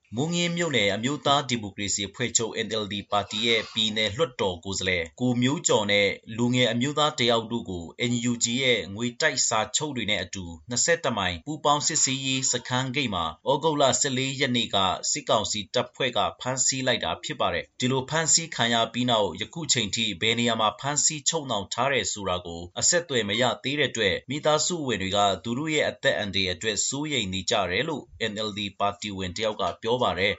[SPEAKER 12] မုံငင်းမြို့နယ်အမျိုးသားဒီမိုကရေစီအဖွဲ့ချုပ် N L D ပါတီရဲ့ပြည်နယ်လွှတ်တော်ကိုယ်စားလှယ်ကိုမျိုးကျော်နဲ့လူငယ်အမျိုးသားတယောက်တို့ကို N U G ရဲ့ငွေတိုက်စာချုပ်တွေနဲ့အတူ၂၁မိုင်ပူပေါင်းစစ်ဆေးရေးစခန်းဂိတ်မှာဩဂုတ်လ၁၄ရက်နေ့ကစစ်ကောင်စီတပ်ဖွဲ့ကဖမ်းဆီးလိုက်တာဖြစ်ပါတယ်ဒီလိုဖမ်းဆီးခံရပြီးနောက်ယခုချိန်ထိဘယ်နေရာမှာဖမ်းဆီးချုပ်နှောင်ထားတယ်ဆိုတာကိုအဆက်အသွယ်မရသေးတဲ့အတွက်မိသားစုဝင်တွေကသူတို့ရဲ့အသက်အန္တရာယ်အတွက်စိုးရိမ်နေကြတယ်လို့ N L D ပါတီဝင်တယောက်ကပြောပါတယ်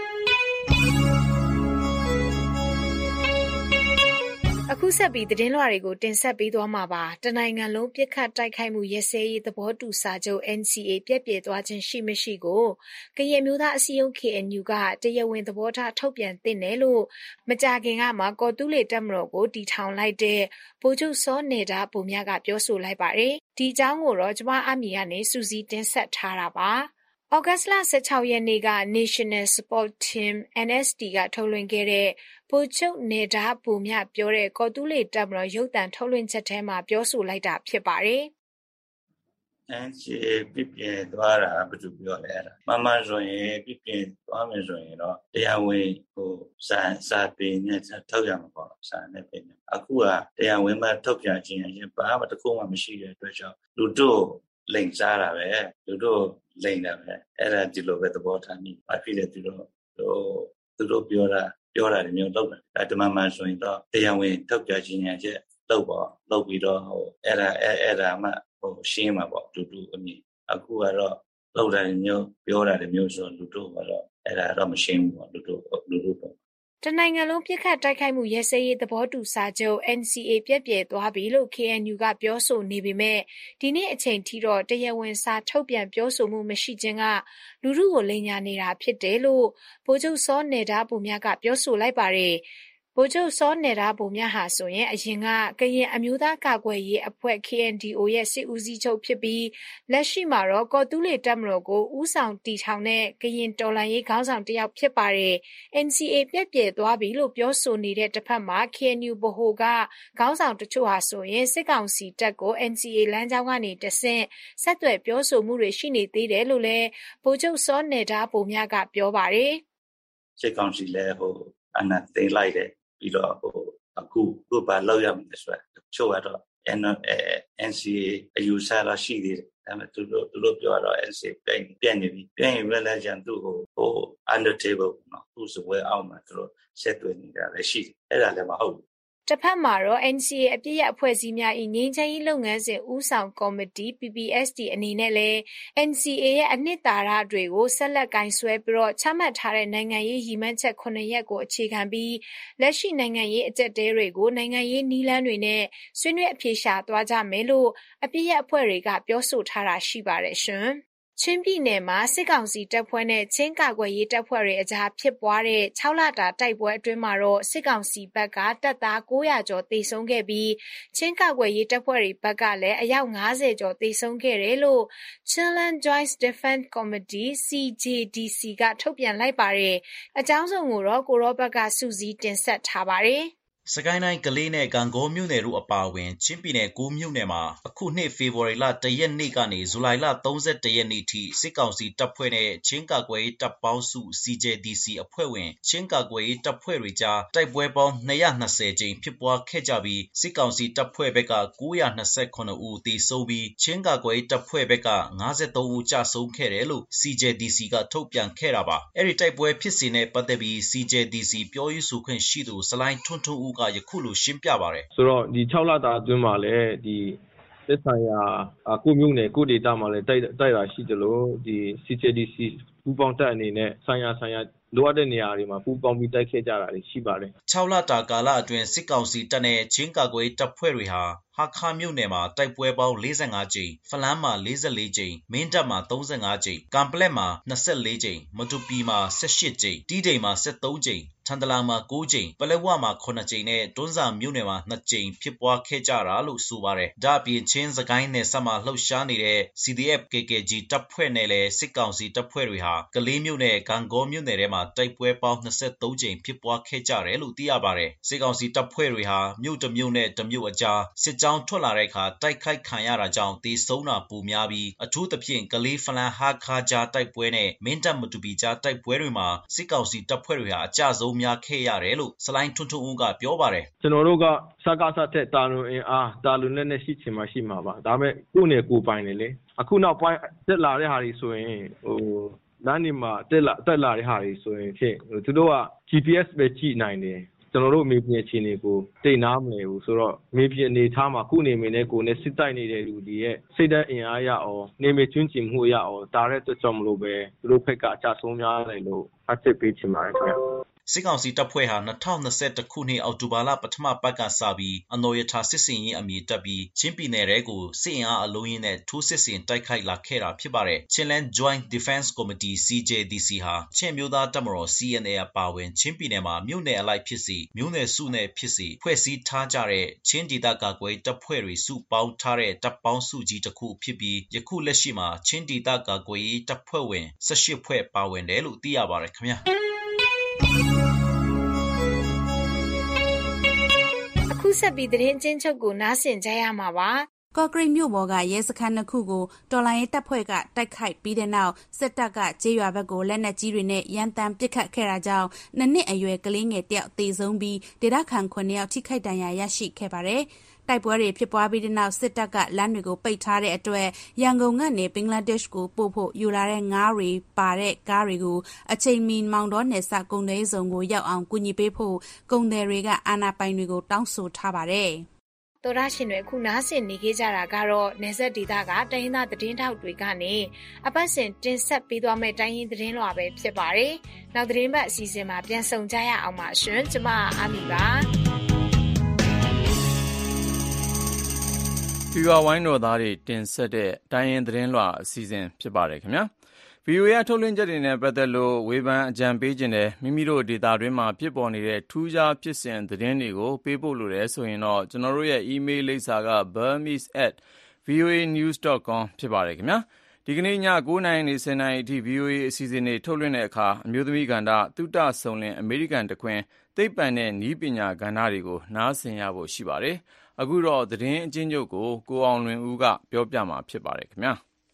[SPEAKER 14] အခုဆက်ပြီးသတင်းလွှာတွေကိုတင်ဆက်ပေးသွားမှာပါတနိုင်ငံလုံးပြစ်ခတ်တိုက်ခိုက်မှုရဲစဲရေးသဘောတူစာချုပ် N C A ပြည့်ပြည့်သွားခြင်းရှိမရှိကိုကရင်မျိုးသားအစည်းအရုံး K N U ကတရားဝင်သဘောထားထုတ်ပြန်သင့်တယ်လို့မကြာခင်ကမှကော်တူးလေတက်မတော်ကိုတီထောင်လိုက်တဲ့ဗိုလ်ချုပ်စောနေတာပုံများကပြောဆိုလိုက်ပါတယ်ဒီအကြောင်းကိုတော့ကျမအမီကနေစူးစီးတင်ဆက်ထားတာပါဩဂတ်စ်လ၁၆ရက်နေ့က National Support Team N S T ကထုတ်လွှင့်ခဲ့တဲ့ဗိုလ်ချုပ်နေတာပုံမြပြောတဲ့ကော်တူးလေတပ်မတော်ရုပ်သံထုတ်လွှင့်ချက်ထဲမှာပြောဆိုလိုက်တာဖြစ်ပါတယ်
[SPEAKER 5] ။ N C A ပြည့်ပြည့်သွားတာဘယ်သူပြောလဲအဲ့ဒါမှန်မှန်ဆိုရင်ပြည့်ပြည့်သွားမယ်ဆိုရင်တော့တရားဝင်ဟိုစာစာပေနဲ့ထုတ်ရမှာပေါ့စာနဲ့ပြင်အခုကတရားဝင်မှထုတ်ပြန်ခြင်းအရင်ဘာမှတစ်ခုမှမရှိတဲ့အတွက်ကြောင့်လူတို့လိန်စားတာပဲလူတို့လိန်တာပဲအဲ့ဒါဒီလိုပဲသဘောထားမိဘာဖြစ်လဲသူတို့သူတို့ပြောတာပြောတာမျိုးလုပ်တယ်အဲတမန်မှန်ဆိုရင်တော့တရားဝင်ထုတ်ပြန်ခြင်းရချက်လုပ်ပေါ့လုပ်ပြီးတော့ဟိုအဲ့ဒါအဲ့ဒါမှဟိုရှင်းမှာပေါ့တူတူအမြင်အခုကတော့လုပ်တာမျိုးပြောတာမျိုးဆိုလူတို့ကတော့အဲ့ဒါတော့မရှင်းဘူးပေါ့လူတို့လူတို့ပေါ့
[SPEAKER 14] တနိုင်ငံလုံးပြစ်ခတ်တိုက်ခိုက်မှုရဲစဲရေးသဘောတူစာချုပ် N C A ပြည့်ပြည့်သွားပြီလို့ K N U ကပြောဆိုနေပေမဲ့ဒီနေ့အချိန်ထိတော့တရားဝင်စာထုတ်ပြန်ပြောဆိုမှုမရှိခြင်းကလူထုကိုလိမ်ညာနေတာဖြစ်တယ်လို့ဗိုလ်ချုပ်စောနေတာပုံများကပြောဆိုလိုက်ပါတယ်ဗိုလ်ချုပ်စောနေတာပုံများဟာဆိုရင်အရင်ကကရင်အမျိုးသားကာကွယ်ရေးအဖွဲ့ K N D O ရဲ့စစ်ဦးစီးချုပ်ဖြစ်ပြီးလက်ရှိမှာတော့ကော်တူးလေတပ်မတော်ကိုဦးဆောင်တီထောင်တဲ့ကရင်တော်လှန်ရေးခေါင်းဆောင်တစ်ယောက်ဖြစ်ပါတယ် N C A ပြည့်ပြည့်သွားပြီလို့ပြောဆိုနေတဲ့တစ်ဖက်မှာ K N U ဗဟိုကခေါင်းဆောင်တချို့ဟာဆိုရင်စစ်ကောင်စီတပ်ကို N C A လမ်းကြောင်းကနေတဆင့်ဆက်သွယ်ပြောဆိုမှုတွေရှိနေသေးတယ်လို့လည်းဗိုလ်ချုပ်စောနေတာပုံများကပြောပါတယ်
[SPEAKER 5] စစ်ကောင်စီလည်းဟိုအနာသိလိုက်တယ်ပြီးတော့ဟိုအခုခုဘာလောက်ရမလဲဆိုတော့ချို့ကတော့ N C A အယူဆလာရှိသေးတယ်ဒါပေမဲ့သူတို့သူတို့ပြောတော့ N C A ပြန်ပြန်နေပြီပြန်ရင်လည်းကြံသူ့ဟိုဟို under table နော်သူ့စပွဲအောင်မှာသူတို့ဆက်သွင်းနေတာလည်းရှိတယ်အဲ့ဒါလည်းမဟုတ်ဘူး
[SPEAKER 14] တစ်ဖက်မှာတော့ N C A အပြည့်ရအဖွဲ့အစည်းများ၏ငြိမ်းချမ်းရေးလုပ်ငန်းစဉ်ဦးဆောင်ကော်မတီ P P S D အနေနဲ့လည်း N C A ရဲ့အနှစ်သာရတွေကိုဆက်လက်ကင်ဆွဲပြီးတော့ချမှတ်ထားတဲ့နိုင်ငံရေးရည်မှန်းချက်ခုနှစ်ရပ်ကိုအခြေခံပြီးလက်ရှိနိုင်ငံရေးအကျပ်တဲတွေကိုနိုင်ငံရေးနည်းလမ်းတွေနဲ့ဆွေးနွေးအဖြေရှာသွားကြမယ်လို့အပြည့်ရအဖွဲ့တွေကပြောဆိုထားတာရှိပါတယ်ရှင်ချင်းပြည်နယ်မှာစစ်ကောင်စီတပ်ဖွဲ့နဲ့ချင်းကာကွယ်ရေးတပ်ဖွဲ့တွေအကြားဖြစ်ပွားတဲ့၆လတာတိုက်ပွဲအတွင်းမှာတော့စစ်ကောင်စီဘက်ကတပ်သား၉၀၀ကျော်သေဆုံးခဲ့ပြီးချင်းကာကွယ်ရေးတပ်ဖွဲ့တွေဘက်ကလည်းအယောက်၅၀ကျော်သေဆုံးခဲ့တယ်လို့ Chinland Joint Defense Committee C J D C ကထုတ်ပြန်လိုက်ပါတယ်။အကြောင်းစုံကိုတော့ကိုရောဘက်ကစူးစီးတင်ဆက်ထားပါတယ်။
[SPEAKER 12] စကိုင်းတိုင်းကလေးနဲ့ကံကောမြို့နယ်တို့အပါအဝင်ချင်းပြည်နယ်ကိုမြို့နယ်မှာအခုနှစ်ဖေဖော်ဝါရီလ၁ရက်နေ့ကနေဇူလိုင်လ၃၁ရက်နေ့ထိစစ်ကောင်စီတပ်ဖွဲ့နဲ့ချင်းကာကွယ်ရေးတပ်ပေါင်းစု C J D C အဖွဲ့ဝင်ချင်းကာကွယ်ရေးတပ်ဖွဲ့တွေကြားတိုက်ပွဲပေါင်း၂၂၀ကြိမ်ဖြစ်ပွားခဲ့ကြပြီးစစ်ကောင်စီတပ်ဖွဲ့ဘက်က၉၂၇ဦးသေဆုံးပြီးချင်းကာကွယ်ရေးတပ်ဖွဲ့ဘက်က၅၃ဦးကြာဆုံးခဲ့တယ်လို့ C J D C ကထုတ်ပြန်ခဲ့တာပါအဲ့ဒီတိုက်ပွဲဖြစ်စဉ်နဲ့ပတ်သက်ပြီး C J D C ပြောရေးဆိုခွင့်ရှိသူစလိုင်းထွန်းထွန်းဦးကယခုလိုရှင်းပြပါတယ်
[SPEAKER 15] ဆိုတော့ဒီ၆လတာအတွင်းမှာလည်းဒီသက်ဆိုင်ရာကိုမျိုးနယ်ကိုဒေတာမှာလည်းတိုက်တိုက်တာရှိတယ်လို့ဒီ C J D C ပူးပေါင်းတပ်အနေနဲ့ဆိုင်ရာဆိုင်ရာလိုအပ်တဲ့နေရာတွေမှာပူးပေါင်းပြီးတိုက်ခဲ့ကြတာရှိပါတယ်
[SPEAKER 12] ၆လတာကာလအတွင်းစစ်ကောင်စီတပ်နဲ့ချင်းကာကွယ်တပ်ဖွဲ့တွေဟာဟာခါမြို့နယ်မှာတိုက်ပွဲပေါင်း၄၅ကြိမ်ဖလန်းမှာ၄၄ကြိမ်မင်းတပ်မှာ၃၅ကြိမ်ကံပလက်မှာ၂၄ကြိမ်မတူပီမှာ၁၈ကြိမ်တီးတိမ်မှာ၁၃ကြိမ်ထထန်တလန်မှာ၉ကြိမ်ပလက်ဝမှာခုနှစ်ကြိမ်နဲ့တွန်းဇာမြို့နယ်မှာနှစ်ကြိမ်ဖြစ်ပွားခဲ့ကြတာလို့ဆိုပါတယ်ဒါအပြင်ချင်းစကိုင်းနယ်ဆက်မှာလှုပ်ရှားနေတဲ့ စီ ဒီ အက်ဖ် ကေ ကေ ဂျီ တပ်ဖွဲ့နဲ့လည်းစစ်ကောင်စီတပ်ဖွဲ့တွေဟာကလေးမြို့နယ်ဂံကောမြို့နယ်ထဲမှာတိုက်ပွဲပေါင်း၂၃ကြိမ်ဖြစ်ပွားခဲ့ကြတယ်လို့သိရပါတယ်စစ်ကောင်စီတပ်ဖွဲ့တွေဟာမြို့တစ်မြို့နဲ့တစ်မြို့အကြားစစ်ကြောင်းထွက်လာတဲ့အခါတိုက်ခိုက်ခံရတာကြောင့်တေဆုံးတာပိုများပြီးအထူးသဖြင့်ကလေးဖလန်ဟာခါကြားတိုက်ပွဲနဲ့မင်းတပ်မတူပီကြားတိုက်ပွဲတွေမှာစစ်ကောင်စီတပ်ဖွဲ့တွေဟာအကြဆုံးများခဲ့ရတယ်လို့စလိုင်းထွန်းထွန်းဦးကပြောပါတယ်
[SPEAKER 15] ကျွန်တော်တို့ကစကားစတဲ့တာလွန်အင်အားတာလွန်နဲ့နဲ့ရှိချင်မှရှိမှာပါဒါပေမဲ့ကိုယ့်နယ်ကိုယ်ပိုင်နေလေအခုနောက်ပိုင်းတက်လာတဲ့ဟာတွေဆိုရင်ဟိုလမ်းနေမှာတက်လာတက်လာတဲ့ဟာတွေဆိုရင်ဖြင့်သူတို့က ဂျီ ပီ အက်စ် ပဲကြည့်နိုင်တယ်ကျွန်တော်တို့မေးပြအခြေအနေကိုတိတ်နားမလဲဘူးဆိုတော့မေးပြအနေထားမှာခုနေမင်းနဲ့ကိုနဲ့စစ်တိုက်နေတဲ့လူတွေရဲ့စိတ်ဓာတ်အင်အားရအောင်နေမေကျွန်းကျင်မှုရအောင်ဒါရက်တွကြောင့်မလို့ပဲသူတို့ဖက်ကအကြဆုံးများတယ်လို့အစ်စ်ပေးချင်ပါတယ်ခင်ဗျ
[SPEAKER 12] စစ်ကောင်စီတပ်ဖွဲ့ဟာ၂၀၂၁ခုနှစ်အောက်တိုဘာလပထမပတ်ကစပြီးအနော်ရထာစစ်စင်ရေးအမည်တပ်ပြီးချင်းပြည်နယ်တဲကိုစစ်အင်အားအလုံးရင်းနဲ့ထိုးစစ်ဆင်တိုက်ခိုက်လာခဲ့တာဖြစ်ပါတယ်။ Chinland Joint Defense Committee စီ ဂျေ ဒီ စီ ဟာချင်းမျိုးသားတပ်မတော် စီ အန် အေ အပါဝင်ချင်းပြည်နယ်မှာမြို့နယ်အလိုက်ဖြစ်စီမြို့နယ်စုနယ်ဖြစ်စီဖွဲ့စည်းထားကြတဲ့ချင်းဒေသကာကွယ်တပ်ဖွဲ့တွေစုပေါင်းထားတဲ့တပ်ပေါင်းစုကြီးတစ်ခုဖြစ်ပြီးယခုလက်ရှိမှာချင်းဒေသကာကွယ်တပ်ဖွဲ့ဝင်၁၈ဖွဲ့ပါဝင်တယ်လို့သိရပါတယ်ခင်ဗျာ
[SPEAKER 14] ခုဆက်ပြီးသတင်းအချင်းချုပ်ကိုနားဆင်ကြရမှာပါ
[SPEAKER 9] ကော့ကရိတ်မြို့ပေါ်ကရဲစခန်းနှစ်ခုကိုတော်လိုင်းရေးတပ်ဖွဲ့ကတိုက်ခိုက်ပြီးတဲ့နောက်စစ်တပ်ကကျေးရွာဘက်ကိုလက်နက်ကြီးတွေနဲ့ရန်တမ်းပစ်ခတ်ခဲ့တာကြောင့်နှစ်နှစ်အရွယ်ကလေးငယ်တယောက်သေဆုံးပြီးဒေသခံခုနှစ်ယောက်ထိခိုက်ဒဏ်ရာရရှိခဲ့ပါတယ်။တိုက်ပွဲတွေဖြစ်ပွားပြီးတဲ့နောက်စစ်တပ်ကလမ်းတွေကိုပိတ်ထားတဲ့အတွက်ရန်ကုန်ကနေဘင်္ဂလားဒေ့ရှ်ကိုပို့ဖို့ယူလာတဲ့ငါးတွေပါတဲ့ကားတွေကိုအချိန်မီမောင်တော်နယ်စပ်ကုန်သွယ်ရေးဇုံကိုရောက်အောင်ကူညီပေးဖို့ကုန်သည်တွေကအာဏာပိုင်တွေကိုတောင်းဆိုထားပါတယ်။
[SPEAKER 14] တော်ရရှင်တွေအခုနားဆင်နေကြကြတာကတော့နေဆက်ဒေသကတိုင်းရင်းသားသတင်းထောက်တွေကနေအပတ်စဉ်တင်ဆက်ပေးသွားမယ့်တိုင်းရင်းသတင်းလွှာပဲဖြစ်ပါတယ်။နောက်သတင်းပတ်အစီအစဉ်မှာပြန်ဆုံကြရအောင်ပါရှင်။ကျမအာမီပါ။
[SPEAKER 2] ဒီကဝိုင်းတော်သားတွေတင်ဆက်တဲ့တိုင်းရင်းသတင်းလွှာအစီအစဉ်ဖြစ်ပါတယ်ခင်ဗျာ။ ဗီအိုအေ အထုတ်လွှင့်ချက်တွေနဲ့ပတ်သက်လို့ဝေဖန်အကြံပေးခြင်းနဲ့မိမိတို့ဒေတာတွင်းမှာဖြစ်ပေါ်နေတဲ့ထူးခြားဖြစ်စဉ်သတင်းတွေကိုပေးပို့လို့ရဆိုရင်တော့ကျွန်တော်တို့ရဲ့ email လိပ်စာက burmese at voanews dot com ဖြစ်ပါတယ်ခင်ဗျာဒီကနေ့ည၉နာရီနေ၁၀နာရီအထိ ဗီအိုအေ အစီအစဉ်တွေထုတ်လွှင့်တဲ့အခါအမျိုးသမီးကဏ္ဍသုတဆုံလင်အမေရိကန်တခွင်သိပ္ပံနဲ့နည်းပညာကဏ္ဍတွေကိုနားဆင်ရဖို့ရှိပါတယ်အခုတော့သတင်းအချင်းချုပ်ကိုကိုအောင်လွင်ဦးကပြောပြမှာဖြစ်ပါတယ်ခင်ဗျာ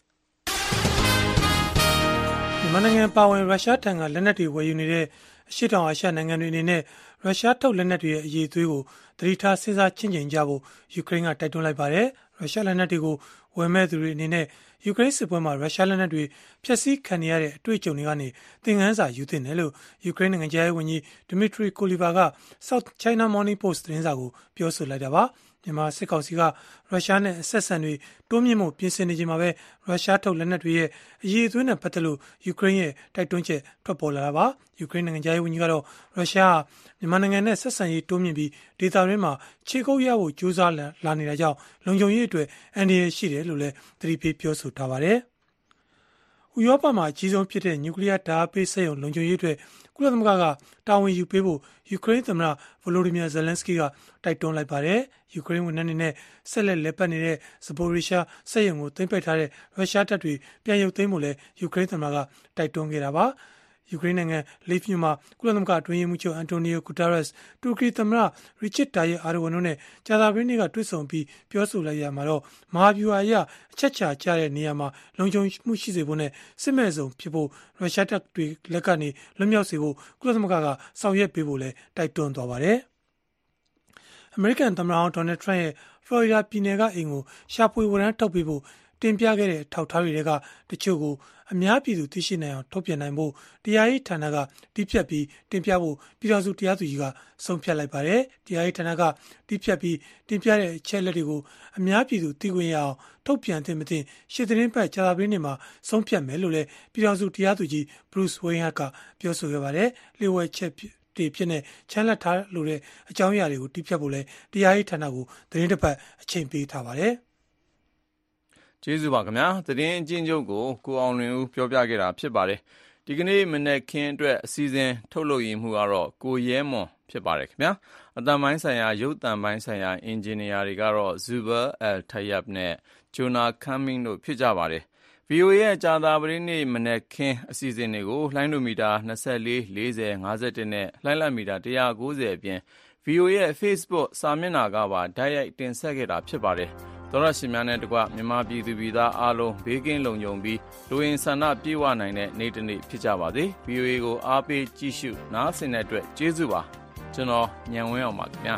[SPEAKER 16] မြန်မာနိုင်ငံပါဝင်ရုရှားထံကလက်နက်တွေဝယ်ယူနေတဲ့အရှေ့တောင်အာရှနိုင်ငံတွေအနေနဲ့ရုရှားထုတ်လက်နက်တွေရဲ့အရေးအသွေးကိုသတိထားစဉ်းစားချင့်ချိန်ကြဖို့ယူကရိန်းကတိုက်တွန်းလိုက်ပါတယ်။ရုရှားလက်နက်တွေကိုဝယ်မဲ့သူတွေအနေနဲ့ယူကရိန်းစစ်ပွဲမှာရုရှားလက်နက်တွေဖျက်ဆီးခံရတဲ့အတွေ့အကြုံတွေကနေသင်ခန်းစာယူသင့်တယ်လို့ယူကရိန်းနိုင်ငံခြားရေးဝန်ကြီးဒီမီထရီကိုလီဗာက South China Morning Post သတင်းစာကိုပြောဆိုလိုက်တာပါ။မြန်မာစစ်ကောင်စီကရုရှားနဲ့အဆက်အဆံတွေတိုးမြင့်မှုပြင်ဆင်နေချိန်မှာပဲရုရှားထုတ်လက်နက်တွေရဲ့အရေးအသွေးနဲ့ပတ်သက်လို့ယူကရိန်းရဲ့တိုက်တွန်းချက်ထွက်ပေါ်လာတာပါယူကရိန်းနိုင်ငံသားရေးဝန်ကြီးကတော့ရုရှားမြန်မာနိုင်ငံနဲ့ဆက်ဆံရေးတိုးမြင့်ပြီးဒေသတွင်းမှာခြေကုပ်ရဖို့ကြိုးစားလာနေတာကြောင့်လုံခြုံရေးအတွက်အန္တရာယ်ရှိတယ်လို့လည်းသတိပေးပြောဆိုထားပါတယ်ဥရောပမှာအကြီးဆုံးဖြစ်တဲ့နျူကလ িয়ার ဓာတ်ပေးစက်ရုံလုံခြုံရေးအတွက်ကုလသမဂ္ဂကတာဝန်ယူပေးဖို့ယူကရိန်းသမ္မတဗိုလိုဒီမီယာဇယ်လန်စကီကတိုက်တွန်းလိုက်ပါတယ်ယူကရိန်းဝန်ထမ်းတွေနဲ့ဆက်လက်လက်ပတ်နေတဲ့ဇပိုရီရှားစက်ရုံကိုသိမ်းပိုက်ထားတဲ့ရုရှားတပ်တွေပြန်ရုပ်သိမ်းဖို့လည်းယူကရိန်းသမ္မတကတိုက်တွန်းခဲ့တာပါယူကရိန်းနိုင်ငံလိဗ်မြို့မှာကုလသမဂ္ဂအတွင်းရေးမှူးချုပ်အန်တိုနီယိုဂူတာရက်စ်တူရကီသမ္မတရီချစ်တာယက်အာဒိုဝမ်တို့နဲ့ကြာသပတေးနေ့ကတွေ့ဆုံပြီးပြောဆိုလိုက်ရမှာတော့မဟာဗျူဟာအရအချက်ချာကျတဲ့နေရာမှာလုံခြုံမှုရှိစေဖို့နဲ့စစ်မဲ့စုံဖြစ်ဖို့ရုရှားတပ်တွေလက်ကနေလွတ်မြောက်စေဖို့ကုလသမဂ္ဂကဆောင်ရွက်ပေးဖို့လည်းတိုက်တွန်းသွားပါတယ်အမေရိကန်သမ္မတဟောင်းဒေါ်နယ်ထရန့်ရဲ့ဖလော်ရီဒါပြည်နယ်ကအိမ်ကိုရှာဖွေဝရမ်းထုတ်ပေးဖို့တင်ပြခဲ့တဲ့ထောက်ထားတွေကတချို့ကိုအများပြည်သူသိရှိနိုင်အောင်ထုတ်ပြန်နိုင်ဖို့တရားရေးဌာနကတီးဖြတ်ပြီးတင်ပြဖို့ပြည်ထောင်စုတရားသူကြီးကဆုံးဖြတ်လိုက်ပါတယ်။တရားရေးဌာနကတီးဖြတ်ပြီးတင်ပြတဲ့အချက်လက်တွေကိုအများပြည်သူသိခွင့်ရအောင်ထုတ်ပြန်သင့်မသင့်ရှစ်သတင်းပတ်ကြာသပတေးနေ့မှာဆုံးဖြတ်မယ်လို့လည်းပြည်ထောင်စုတရားသူကြီး Bruce Wayne ကပြောဆိုခဲ့ပါတယ်။လျှို့ဝှက်ချက်တွေဖြစ်နေချမ်းလက်ထားလို့တဲ့အကြောင်းအရာတွေကိုတီးဖြတ်ဖို့လဲတရားရေးဌာနကိုသတင်းတစ်ပတ်အချိန်ပေးထားပါတယ်
[SPEAKER 2] ကျေးဇူးပါခင်ဗျာသတင်းအချင်းချုပ်ကိုကိုအောင်လွင်ဦးပြောပြခဲ့တာဖြစ်ပါတယ်ဒီကနေ့မနက်ခင်းအတွက်အစီအစဉ်ထုတ်လုပ်ရမှုကတော့ကိုရဲမွန်ဖြစ်ပါတယ်ခင်ဗျာအတန်ပိုင်းဆိုင်ရာရုပ်တံပိုင်းဆိုင်ရာအင်ဂျင်နီယာတွေကတော့ Zubair Al-Tayyab နဲ့ Jonah Cumming တို့ဖြစ်ကြပါတယ် ဗွီအိုအေ ရဲ့ကြာသပတေးနေ့မနက်ခင်းအစီအစဉ်တွေကိုလှိုင်းဒိုမီတာ၂၄ ၄၀ ၅၁နဲ့လှိုင်းလတ်မီတာ၁၉၀အပြင် ဗွီအိုအေ ရဲ့ Facebook စာမျက်နှာကပါတိုက်ရိုက်တင်ဆက်ခဲ့တာဖြစ်ပါတယ်သောရရှိများနဲ့တကွမြန်မာပြည်သူပြည်သားအားလုံးဘေးကင်းလုံခြုံပြီးလူရင်းဆန္ဒပြေဝနိုင်တဲ့နေ့တစ်နေ့ဖြစ်ကြပါစေ ဗွီအိုအေ ကိုအားပေးကြည့်ရှုနားဆင်တဲ့အတွက်ကျေးဇူးပါကျွန်တော်ညံဝင်းအောင်ပါခင်ဗျာ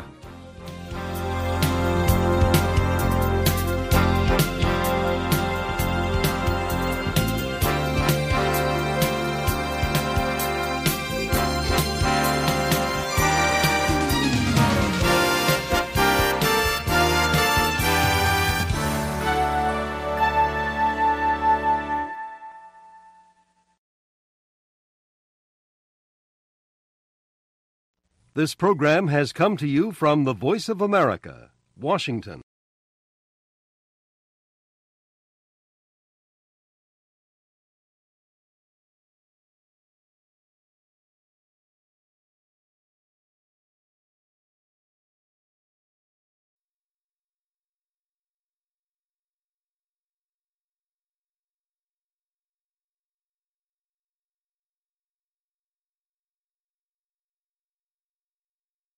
[SPEAKER 17] This program has come to you from the Voice of America, Washington.